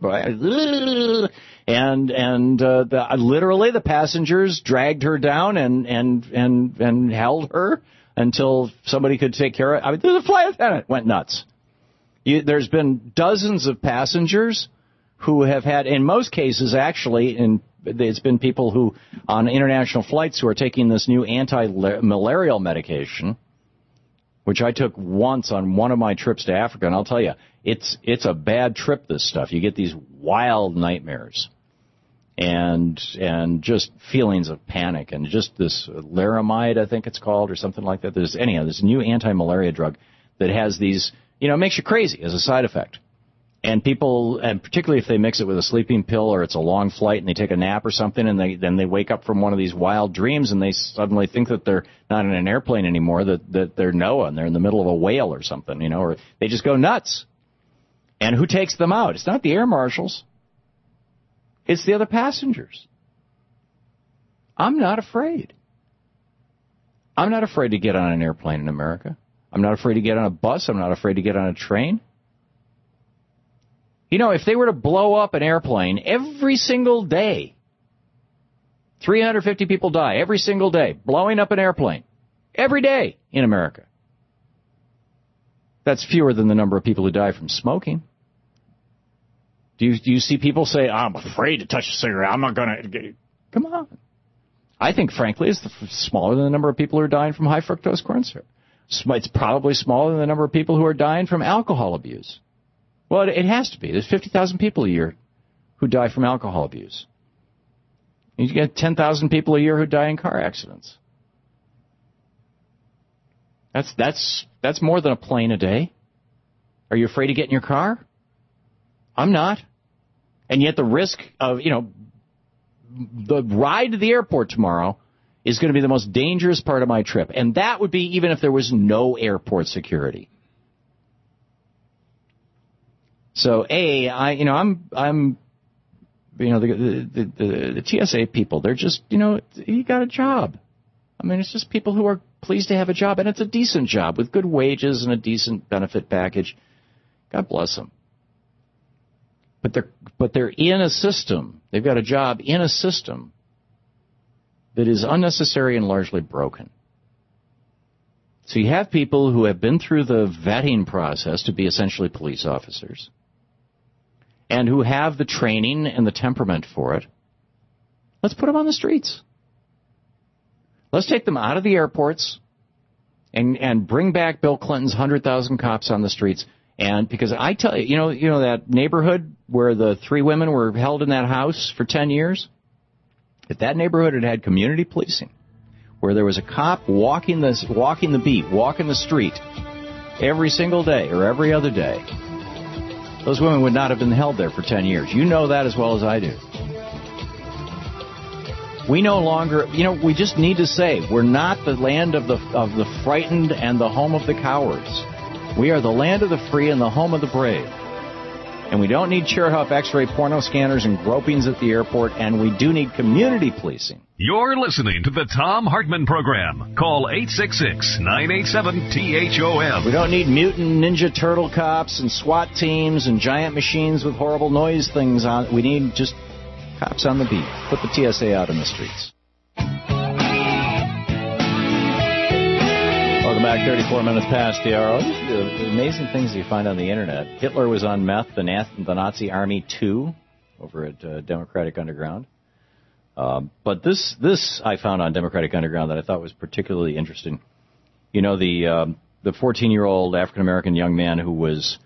and literally the passengers dragged her down and held her until somebody could take care of it. The flight attendant went nuts. There's been dozens of passengers who have had, in most cases, actually, it's been people who, on international flights, who are taking this new anti-malarial medication, which I took once on one of my trips to Africa, and I'll tell you, it's a bad trip, this stuff. You get these wild nightmares and just feelings of panic, and just this laramide, I think it's called, or something like that. There's this new anti-malaria drug that has these, makes you crazy as a side effect. And people, and particularly if they mix it with a sleeping pill or it's a long flight and they take a nap or something, and then they wake up from one of these wild dreams and they suddenly think that they're not in an airplane anymore, that they're Noah and they're in the middle of a whale or something, or they just go nuts. And who takes them out? It's not the air marshals. It's the other passengers. I'm not afraid. I'm not afraid to get on an airplane in America. I'm not afraid to get on a bus. I'm not afraid to get on a train. If they were to blow up an airplane every single day, 350 people die every single day, blowing up an airplane every day in America. That's fewer than the number of people who die from smoking. Do you see people say, I'm afraid to touch a cigarette, I'm not going to... Come on. I think, frankly, it's smaller than the number of people who are dying from high fructose corn syrup. It's probably smaller than the number of people who are dying from alcohol abuse. Well, it has to be. There's 50,000 people a year who die from alcohol abuse. You get 10,000 people a year who die in car accidents. That's more than a plane a day. Are you afraid to get in your car? I'm not. And yet the risk of, the ride to the airport tomorrow is going to be the most dangerous part of my trip. And that would be even if there was no airport security. So, the TSA people, they're just, you got a job. It's just people who are pleased to have a job, and it's a decent job with good wages and a decent benefit package. God bless them. But they're in a system. They've got a job in a system that is unnecessary and largely broken. So you have people who have been through the vetting process to be essentially police officers. and who have the training and the temperament for it, let's put them on the streets. Let's take them out of the airports and bring back Bill Clinton's 100,000 cops on the streets. And because I tell you, you know that neighborhood where the 3 women were held in that house for 10 years? If that neighborhood had community policing, where there was a cop walking the beat, walking the street every single day or every other day, those women would not have been held there for 10 years. You know that as well as I do. We no longer, we just need to say we're not the land of the frightened and the home of the cowards. We are the land of the free and the home of the brave. And we don't need Chertoff X-ray porno scanners and gropings at the airport, and we do need community policing. You're listening to the Thom Hartmann Program. Call 866-987-THOM. We don't need mutant Ninja Turtle cops and SWAT teams and giant machines with horrible noise things on. We need just cops on the beat. Put the TSA out in the streets. Welcome back, 34 minutes past the hour. The amazing things you find on the Internet. Hitler was on meth, the Nazi Army 2, over at Democratic Underground. But this I found on Democratic Underground that I thought was particularly interesting. The 14-year-old African-American young man who was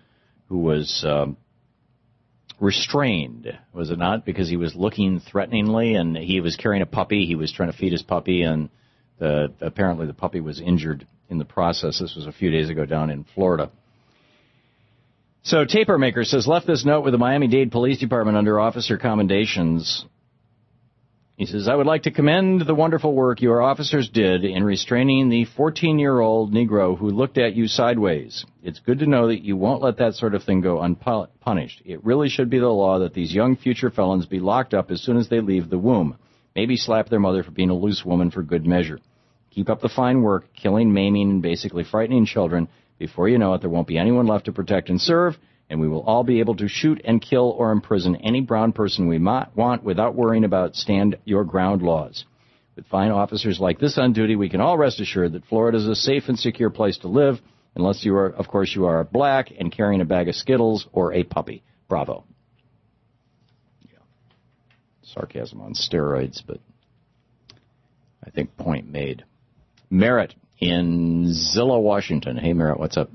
restrained, was it not? Because he was looking threateningly, and he was carrying a puppy. He was trying to feed his puppy, and apparently the puppy was injured in the process. This was a few days ago down in Florida. So Tapermaker says, left this note with the Miami-Dade Police Department under officer commendations. He says, I would like to commend the wonderful work your officers did in restraining the 14-year-old Negro who looked at you sideways. It's good to know that you won't let that sort of thing go unpunished. It really should be the law that these young future felons be locked up as soon as they leave the womb. Maybe slap their mother for being a loose woman for good measure. Keep up the fine work, killing, maiming, and basically frightening children. Before you know it, there won't be anyone left to protect and serve, and we will all be able to shoot and kill or imprison any brown person we might want without worrying about stand-your-ground laws. With fine officers like this on duty, we can all rest assured that Florida is a safe and secure place to live, unless you are black and carrying a bag of Skittles or a puppy. Bravo. Yeah. Sarcasm on steroids, but I think point made. Merritt in Zillow, Washington. Hey, Merritt, what's up?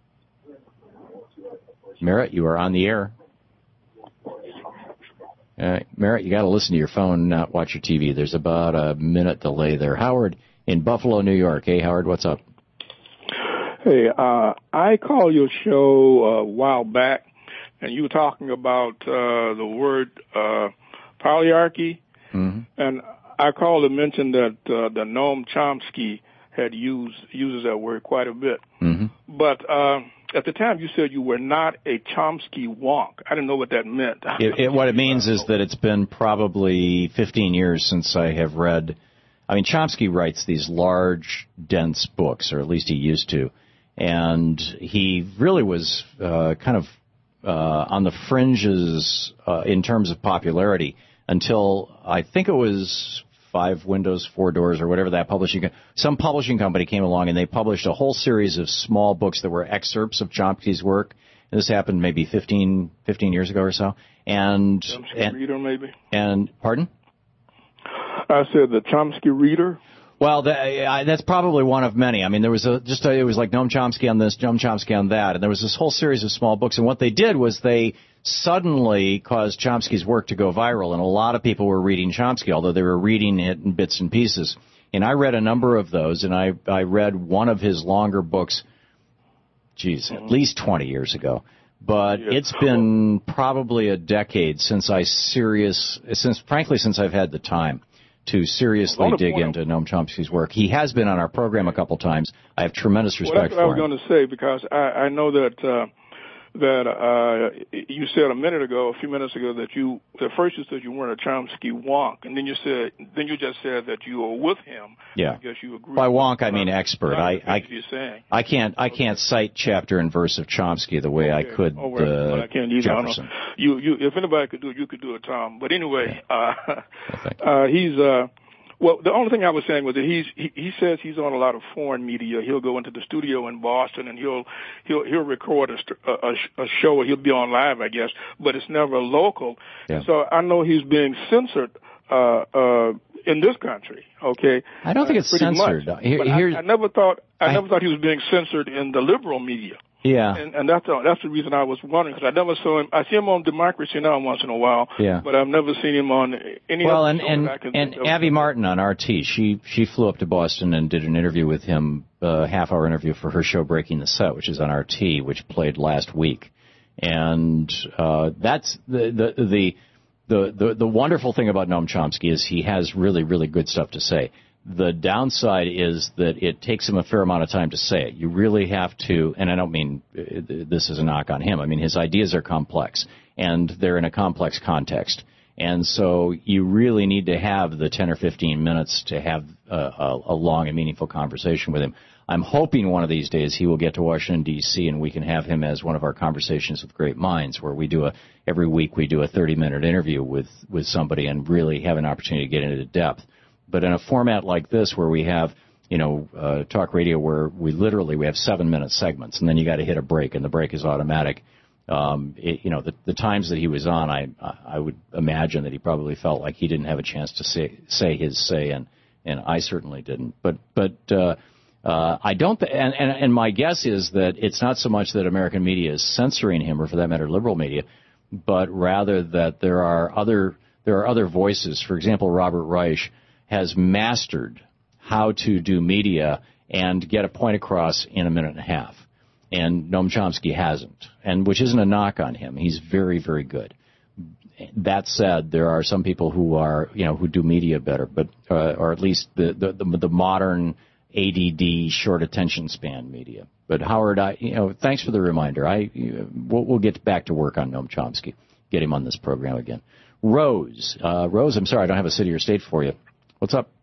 Merritt, you are on the air. Merritt, you got to listen to your phone, not watch your TV. There's about a minute delay there. Howard in Buffalo, New York. Hey, Howard, what's up? Hey, I called your show a while back, and you were talking about the word polyarchy, and I called to mention that the Noam Chomsky uses that word quite a bit. But at the time you said you were not a Chomsky wonk. I didn't know what that meant. What it means is that it's been probably 15 years since I have read. I mean, Chomsky writes these large, dense books, or at least he used to. And he really was kind of on the fringes in terms of popularity until I think it was 5 Windows, 4 Doors, or whatever that some publishing company came along and they published a whole series of small books that were excerpts of Chomsky's work. And this happened maybe 15 years ago or so. And Reader, maybe. And pardon? I said the Chomsky Reader. Well, that's probably one of many. I mean, there was it was like Noam Chomsky on this, Noam Chomsky on that, and there was this whole series of small books. And what they did was they suddenly caused Chomsky's work to go viral, and a lot of people were reading Chomsky, although they were reading it in bits and pieces. And I read a number of those, and I read one of his longer books, at least 20 years ago. But it's been probably a decade since since I've had the time to seriously dig into Noam Chomsky's work. He has been on our program a couple times. I have tremendous respect for him. That's what I was going to say, because I know that you said a few minutes ago, that at first you said you weren't a Chomsky wonk, and then you just said that you were with him. Yeah. I guess you agree. By wonk, I mean expert. I can't cite chapter and verse of Chomsky the way I could I can't either. Jefferson. You, if anybody could do it, you could do it, Tom. But anyway, he's Well, the only thing I was saying was that he says he's on a lot of foreign media. He'll go into the studio in Boston and he'll record a show, or he'll be on live, I guess, but it's never local. Yeah. So I know he's being censored in this country. Okay. I don't think it's censored. I never thought he was being censored in the liberal media. Yeah. And that's the reason I was wondering, because I never saw him. I see him on Democracy Now! Once in a while. Yeah. But I've never seen him on any well, other show and that I can think of. Abby Martin on RT, she flew up to Boston and did an interview with him, a half-hour interview for her show Breaking the Set, which is on RT, which played last week. And that's the wonderful thing about Noam Chomsky is he has really, really good stuff to say. The downside is that it takes him a fair amount of time to say it. You really have to, and I don't mean this is a knock on him. I mean, his ideas are complex, and they're in a complex context. And so you really need to have the 10 or 15 minutes to have a long and meaningful conversation with him. I'm hoping one of these days he will get to Washington, D.C., and we can have him as one of our Conversations with Great Minds, where every week we do a 30-minute interview with somebody and really have an opportunity to get into depth. But in a format like this, where we have, talk radio, where we have 7-minute segments, and then you got to hit a break, and the break is automatic. The times that he was on, I would imagine that he probably felt like he didn't have a chance to say his say, and I certainly didn't. But I don't, and my guess is that it's not so much that American media is censoring him, or for that matter, liberal media, but rather that there are other voices. For example, Robert Reich has mastered how to do media and get a point across in a minute and a half. And Noam Chomsky hasn't, and which isn't a knock on him. He's very, very good. That said, there are some people who do media better, but or at least the modern ADD, short attention span media. But Howard, thanks for the reminder. We'll get back to work on Noam Chomsky, get him on this program again. Rose, I'm sorry, I don't have a city or state for you. What's up?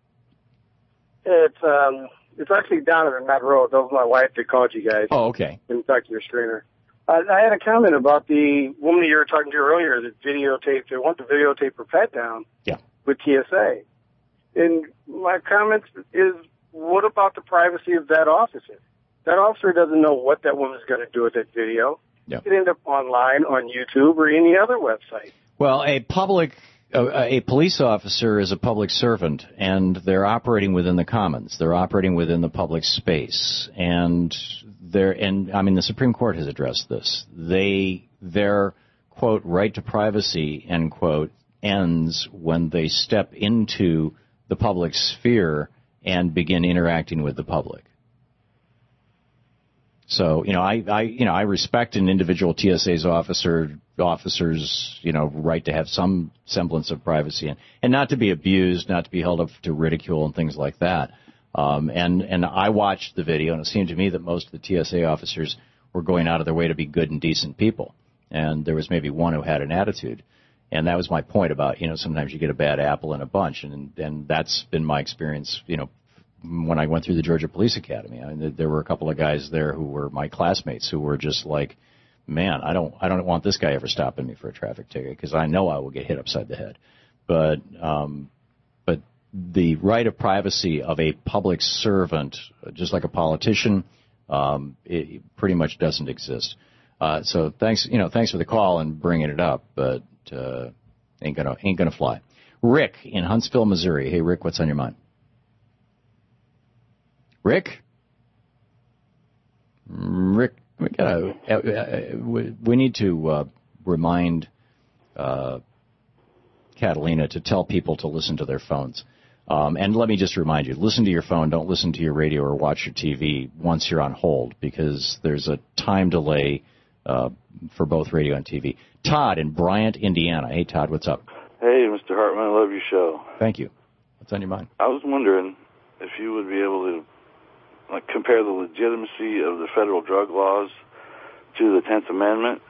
It's actually Donovan, not Rose. That was my wife that called you guys. Oh, okay. And talked to your screener. I had a comment about the woman that you were talking to earlier that they want to videotape her pet down. Yeah. With TSA. And my comment is, what about the privacy of that officer? That officer doesn't know what that woman's going to do with that video. Yeah. It could end up online, on YouTube, or any other website. Well, a police officer is a public servant, and they're operating within the commons. They're operating within the public space, and the Supreme Court has addressed this. Their quote right to privacy end quote ends when they step into the public sphere and begin interacting with the public. So, I respect an individual TSA's officer's, right to have some semblance of privacy and not to be abused, not to be held up to ridicule and things like that. And I watched the video, and it seemed to me that most of the TSA officers were going out of their way to be good and decent people. And there was maybe one who had an attitude. And that was my point about, sometimes you get a bad apple in a bunch. And that's been my experience, when I went through the Georgia Police Academy. There were a couple of guys there who were my classmates who were just like, man, I don't want this guy ever stopping me for a traffic ticket because I know I will get hit upside the head. But the right of privacy of a public servant, just like a politician, it pretty much doesn't exist. So thanks for the call and bringing it up, but ain't gonna fly. Rick in Huntsville, Missouri. Hey, Rick, what's on your mind? Rick, we need to remind Catalina to tell people to listen to their phones. And let me just remind you, listen to your phone. Don't listen to your radio or watch your TV once you're on hold, because there's a time delay for both radio and TV. Todd in Bryant, Indiana. Hey, Todd, what's up? Hey, Mr. Hartman, I love your show. Thank you. What's on your mind? I was wondering if you would be able to compare the legitimacy of the federal drug laws to the 10th Amendment.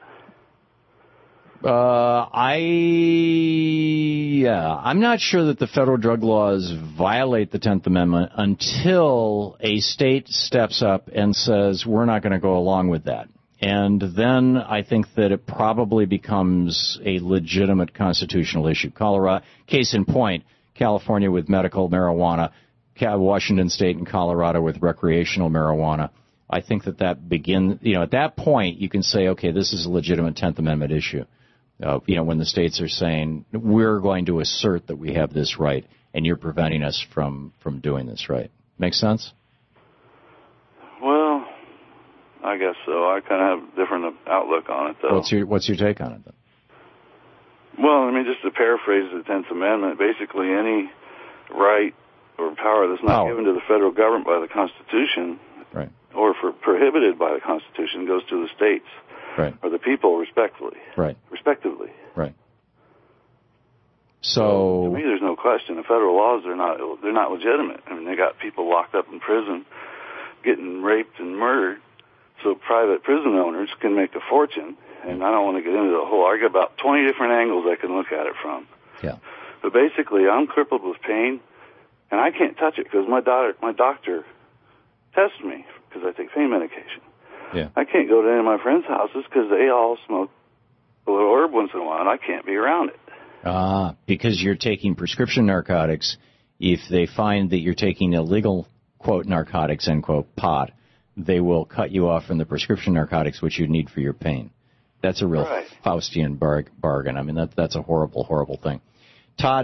I'm not sure that the federal drug laws violate the 10th Amendment until a state steps up and says, we're not going to go along with that. And then I think that it probably becomes a legitimate constitutional issue. Colorado, case in point, California with medical marijuana, Washington State and Colorado with recreational marijuana. I think that begins, at that point you can say, okay, this is a legitimate 10th Amendment issue. When the states are saying, we're going to assert that we have this right, and you're preventing us from doing this right. Make sense? Well, I guess so. I kind of have a different outlook on it, though. What's your take on it, then? Well, just to paraphrase the 10th Amendment, basically any right or power that's not given to the federal government by the Constitution, right, or prohibited by the Constitution, goes to the states, right, or the people, respectively. Right. Right. So to me, there's no question. The federal laws they're not legitimate. They got people locked up in prison, getting raped and murdered, so private prison owners can make a fortune. And I don't want to get into the whole argument about 20 different angles I can look at it from. Yeah. But basically, I'm crippled with pain, and I can't touch it because my doctor tests me because I take pain medication. Yeah. I can't go to any of my friends' houses because they all smoke a little herb once in a while, and I can't be around it. Because you're taking prescription narcotics. If they find that you're taking illegal, quote, narcotics, end quote, pot, they will cut you off from the prescription narcotics which you need for your pain. That's a real Faustian bargain. That's a horrible, horrible thing. Todd,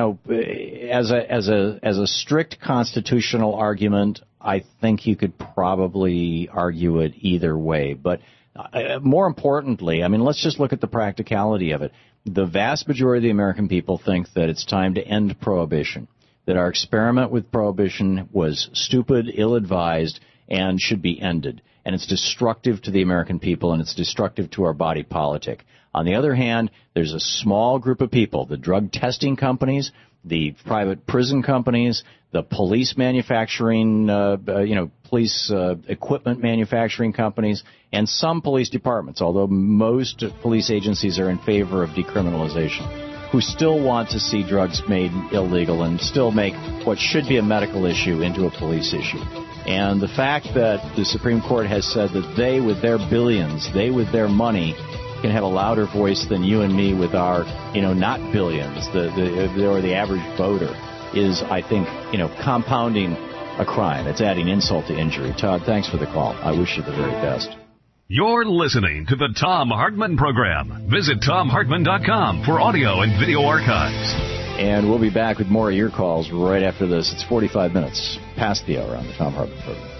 as a strict constitutional argument, I think you could probably argue it either way. But more importantly, let's just look at the practicality of it. The vast majority of the American people think that it's time to end prohibition, that our experiment with prohibition was stupid, ill-advised, and should be ended. And it's destructive to the American people, and it's destructive to our body politic. On the other hand, there's a small group of people, the drug testing companies, the private prison companies, the police manufacturing, police equipment manufacturing companies, and some police departments, although most police agencies are in favor of decriminalization, who still want to see drugs made illegal and still make what should be a medical issue into a police issue. And the fact that the Supreme Court has said that they, with their billions, they, with their money, can have a louder voice than you and me with our, not billions, or the average voter, is, I think, compounding a crime. It's adding insult to injury. Todd, thanks for the call. I wish you the very best. You're listening to the Thom Hartmann Program. Visit ThomHartmann.com for audio and video archives. And we'll be back with more of your calls right after this. It's 45 minutes past the hour on the Thom Hartmann Program.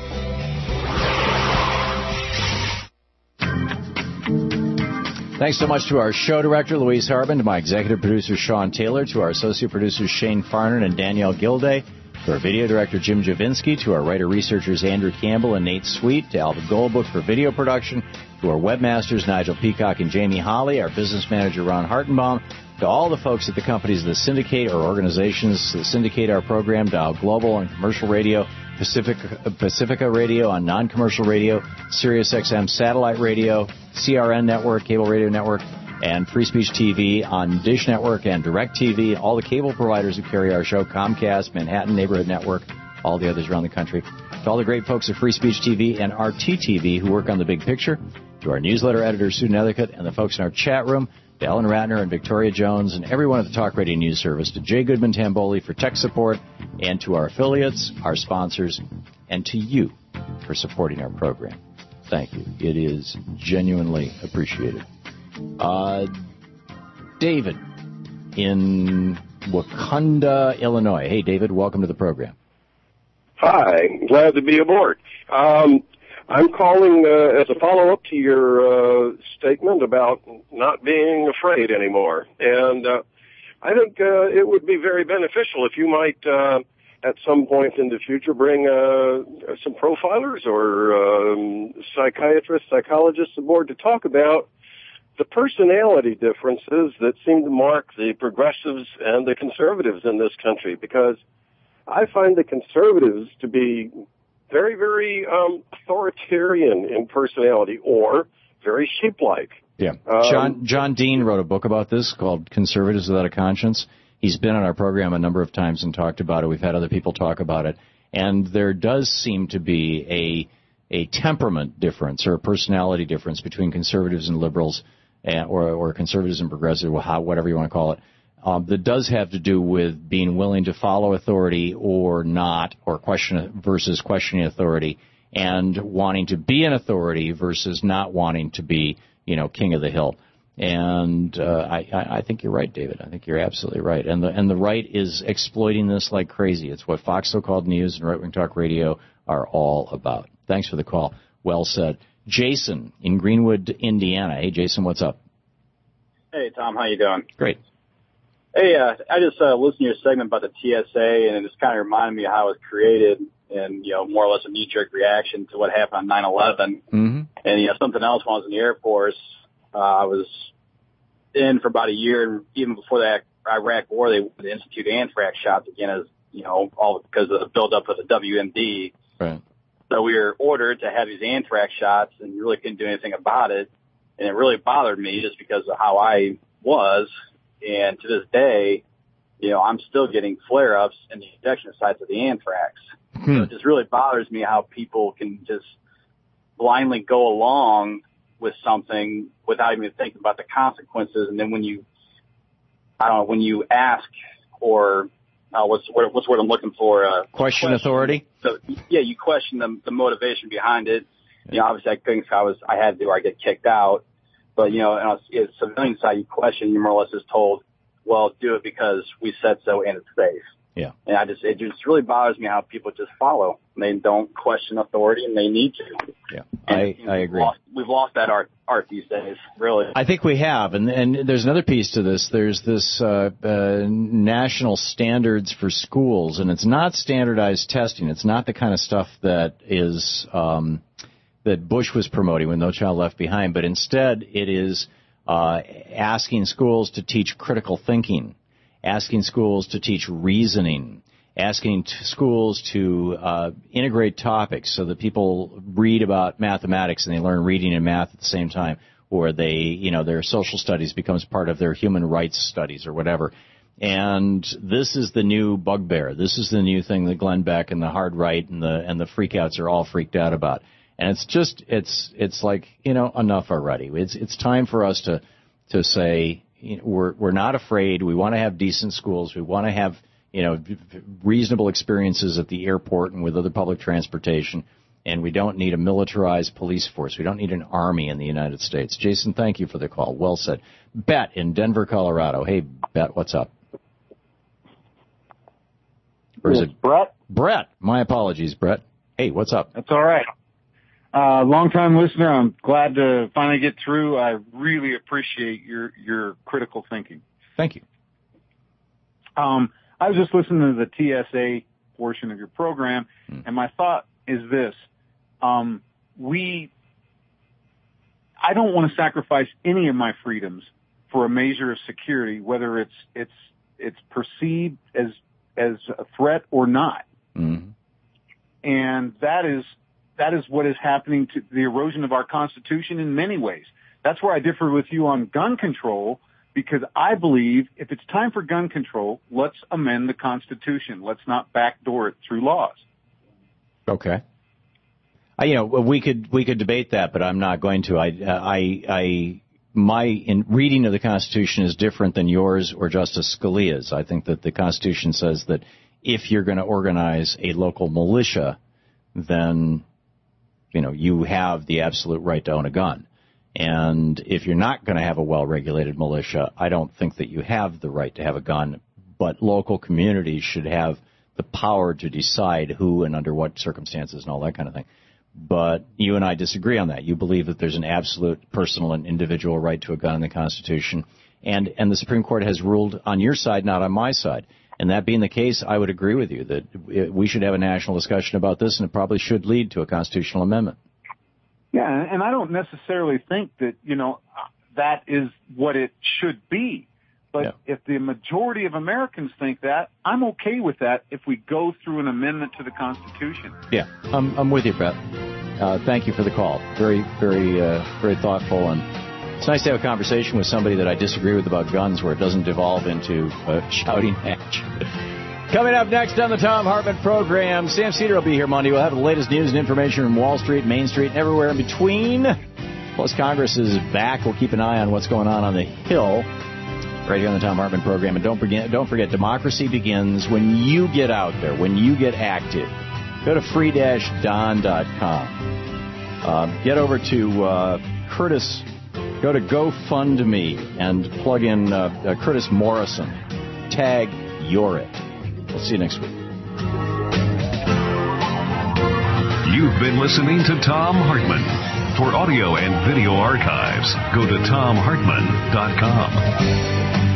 Thanks so much to our show director, Louise Harbin, to my executive producer, Sean Taylor, to our associate producers, Shane Farnan and Danielle Gilday, to our video director, Jim Javinsky, to our writer-researchers, Andrew Campbell and Nate Sweet, to Albert Goldbook for video production, to our webmasters, Nigel Peacock and Jamie Holly, our business manager, Ron Hartenbaum, to all the folks at the companies that syndicate or organizations that syndicate our program, Dow Global on commercial radio, Pacifica Radio on non-commercial radio, Sirius XM satellite radio, CRN network, cable radio network, and Free Speech TV on Dish Network and DirecTV, all the cable providers who carry our show, Comcast, Manhattan Neighborhood Network, all the others around the country, to all the great folks at Free Speech TV and RTTV who work on the big picture, to our newsletter editor, Sue Nethercutt, and the folks in our chat room, to Ellen Ratner and Victoria Jones and everyone at the Talk Radio News Service, to Jay Goodman-Tamboli for tech support, and to our affiliates, our sponsors, and to you for supporting our program. Thank you. It is genuinely appreciated. David in Wakanda, Illinois. Hey, David, welcome to the program. Hi, glad to be aboard. I'm calling as a follow-up to your statement about not being afraid anymore. And I think it would be very beneficial if you might, at some point in the future, bring some profilers or psychiatrists, psychologists aboard to talk about the personality differences that seem to mark the progressives and the conservatives in this country, because I find the conservatives to be very, very authoritarian in personality, or very sheep-like. Yeah. John Dean wrote a book about this called Conservatives Without a Conscience. He's been on our program a number of times and talked about it. We've had other people talk about it. And there does seem to be a temperament difference or a personality difference between conservatives and liberals, or conservatives and progressives, whatever you want to call it. that does have to do with being willing to follow authority or not, or question versus questioning authority, and wanting to be an authority versus not wanting to be, king of the hill. And I think you're right, David. I think you're absolutely right. And the right is exploiting this like crazy. It's what Fox So-Called News and Right Wing Talk Radio are all about. Thanks for the call. Well said. Jason in Greenwood, Indiana. Hey, Jason, what's up? Hey, Tom, how you doing? Great. Hey, I just listened to your segment about the TSA, and it just kind of reminded me of how it was created and, more or less a knee-jerk reaction to what happened on 9/11. Mm-hmm. And, something else when I was in the Air Force, I was in for about a year, and even before the Iraq War, they would institute anthrax shots again as, all because of the buildup of the WMD. Right. So we were ordered to have these anthrax shots, and really couldn't do anything about it. And it really bothered me just because of how I was. And to this day, I'm still getting flare-ups in the injection sites of the anthrax. So it just really bothers me how people can just blindly go along with something without even thinking about the consequences. And then when you ask or what's the word I'm looking for? Question authority? So, yeah, you question the motivation behind it. Obviously I couldn't if I had to or I get kicked out. But, on the civilian side, you question, you're more or less just told, well, do it because we said so and it's safe. Yeah. And it just really bothers me how people just follow. They don't question authority, and they need to. Yeah, I agree. We've lost that art these days, really. I think we have. And there's another piece to this. There's this national standards for schools, and it's not standardized testing. It's not the kind of stuff that is that Bush was promoting with No Child Left Behind, but instead it is asking schools to teach critical thinking, asking schools to teach reasoning, asking schools to integrate topics so that people read about mathematics and they learn reading and math at the same time, or their social studies becomes part of their human rights studies or whatever. And this is the new bugbear. This is the new thing that Glenn Beck and the hard right and the freakouts are all freaked out about. And it's like, enough already. It's time for us to say, we're not afraid. We want to have decent schools. We want to have, reasonable experiences at the airport and with other public transportation. And we don't need a militarized police force. We don't need an army in the United States. Jason, thank you for the call. Well said. Bet in Denver, Colorado. Hey, Bet, what's up? Or is it Brett? Brett. My apologies, Brett. Hey, what's up? That's all right. Long-time listener. I'm glad to finally get through. I really appreciate your critical thinking. Thank you. I was just listening to the TSA portion of your program, and my thought is this. I don't want to sacrifice any of my freedoms for a measure of security, whether it's perceived as a threat or not. Mm-hmm. And that is what is happening to the erosion of our Constitution in many ways. That's where I differ with you on gun control, because I believe if it's time for gun control, let's amend the Constitution. Let's not backdoor it through laws. Okay. We could debate that, but I'm not going to. My reading of the Constitution is different than yours or Justice Scalia's. I think that the Constitution says that if you're going to organize a local militia, then you have the absolute right to own a gun. And if you're not going to have a well-regulated militia, I don't think that you have the right to have a gun, but local communities should have the power to decide who and under what circumstances and all that kind of thing. But you and I disagree on that. You believe that there's an absolute personal and individual right to a gun in the Constitution, and the Supreme Court has ruled on your side, not on my side. And that being the case, I would agree with you that we should have a national discussion about this, and it probably should lead to a constitutional amendment. Yeah, and I don't necessarily think that, that is what it should be. But if the majority of Americans think that, I'm okay with that if we go through an amendment to the Constitution. Yeah, I'm with you, Brett. Thank you for the call. Very, very, very thoughtful. And it's nice to have a conversation with somebody that I disagree with about guns where it doesn't devolve into a shouting match. Coming up next on the Thom Hartmann program, Sam Cedar will be here Monday. We'll have the latest news and information from Wall Street, Main Street, and everywhere in between. Plus, Congress is back. We'll keep an eye on what's going on the Hill. right here on the Thom Hartmann program. And don't forget, democracy begins when you get out there, when you get active. Go to free-don.com. Get over to Curtis. Go to GoFundMe and plug in Curtis Morrison. Tag You're It. We'll see you next week. You've been listening to Thom Hartmann. For audio and video archives, go to thomhartmann.com.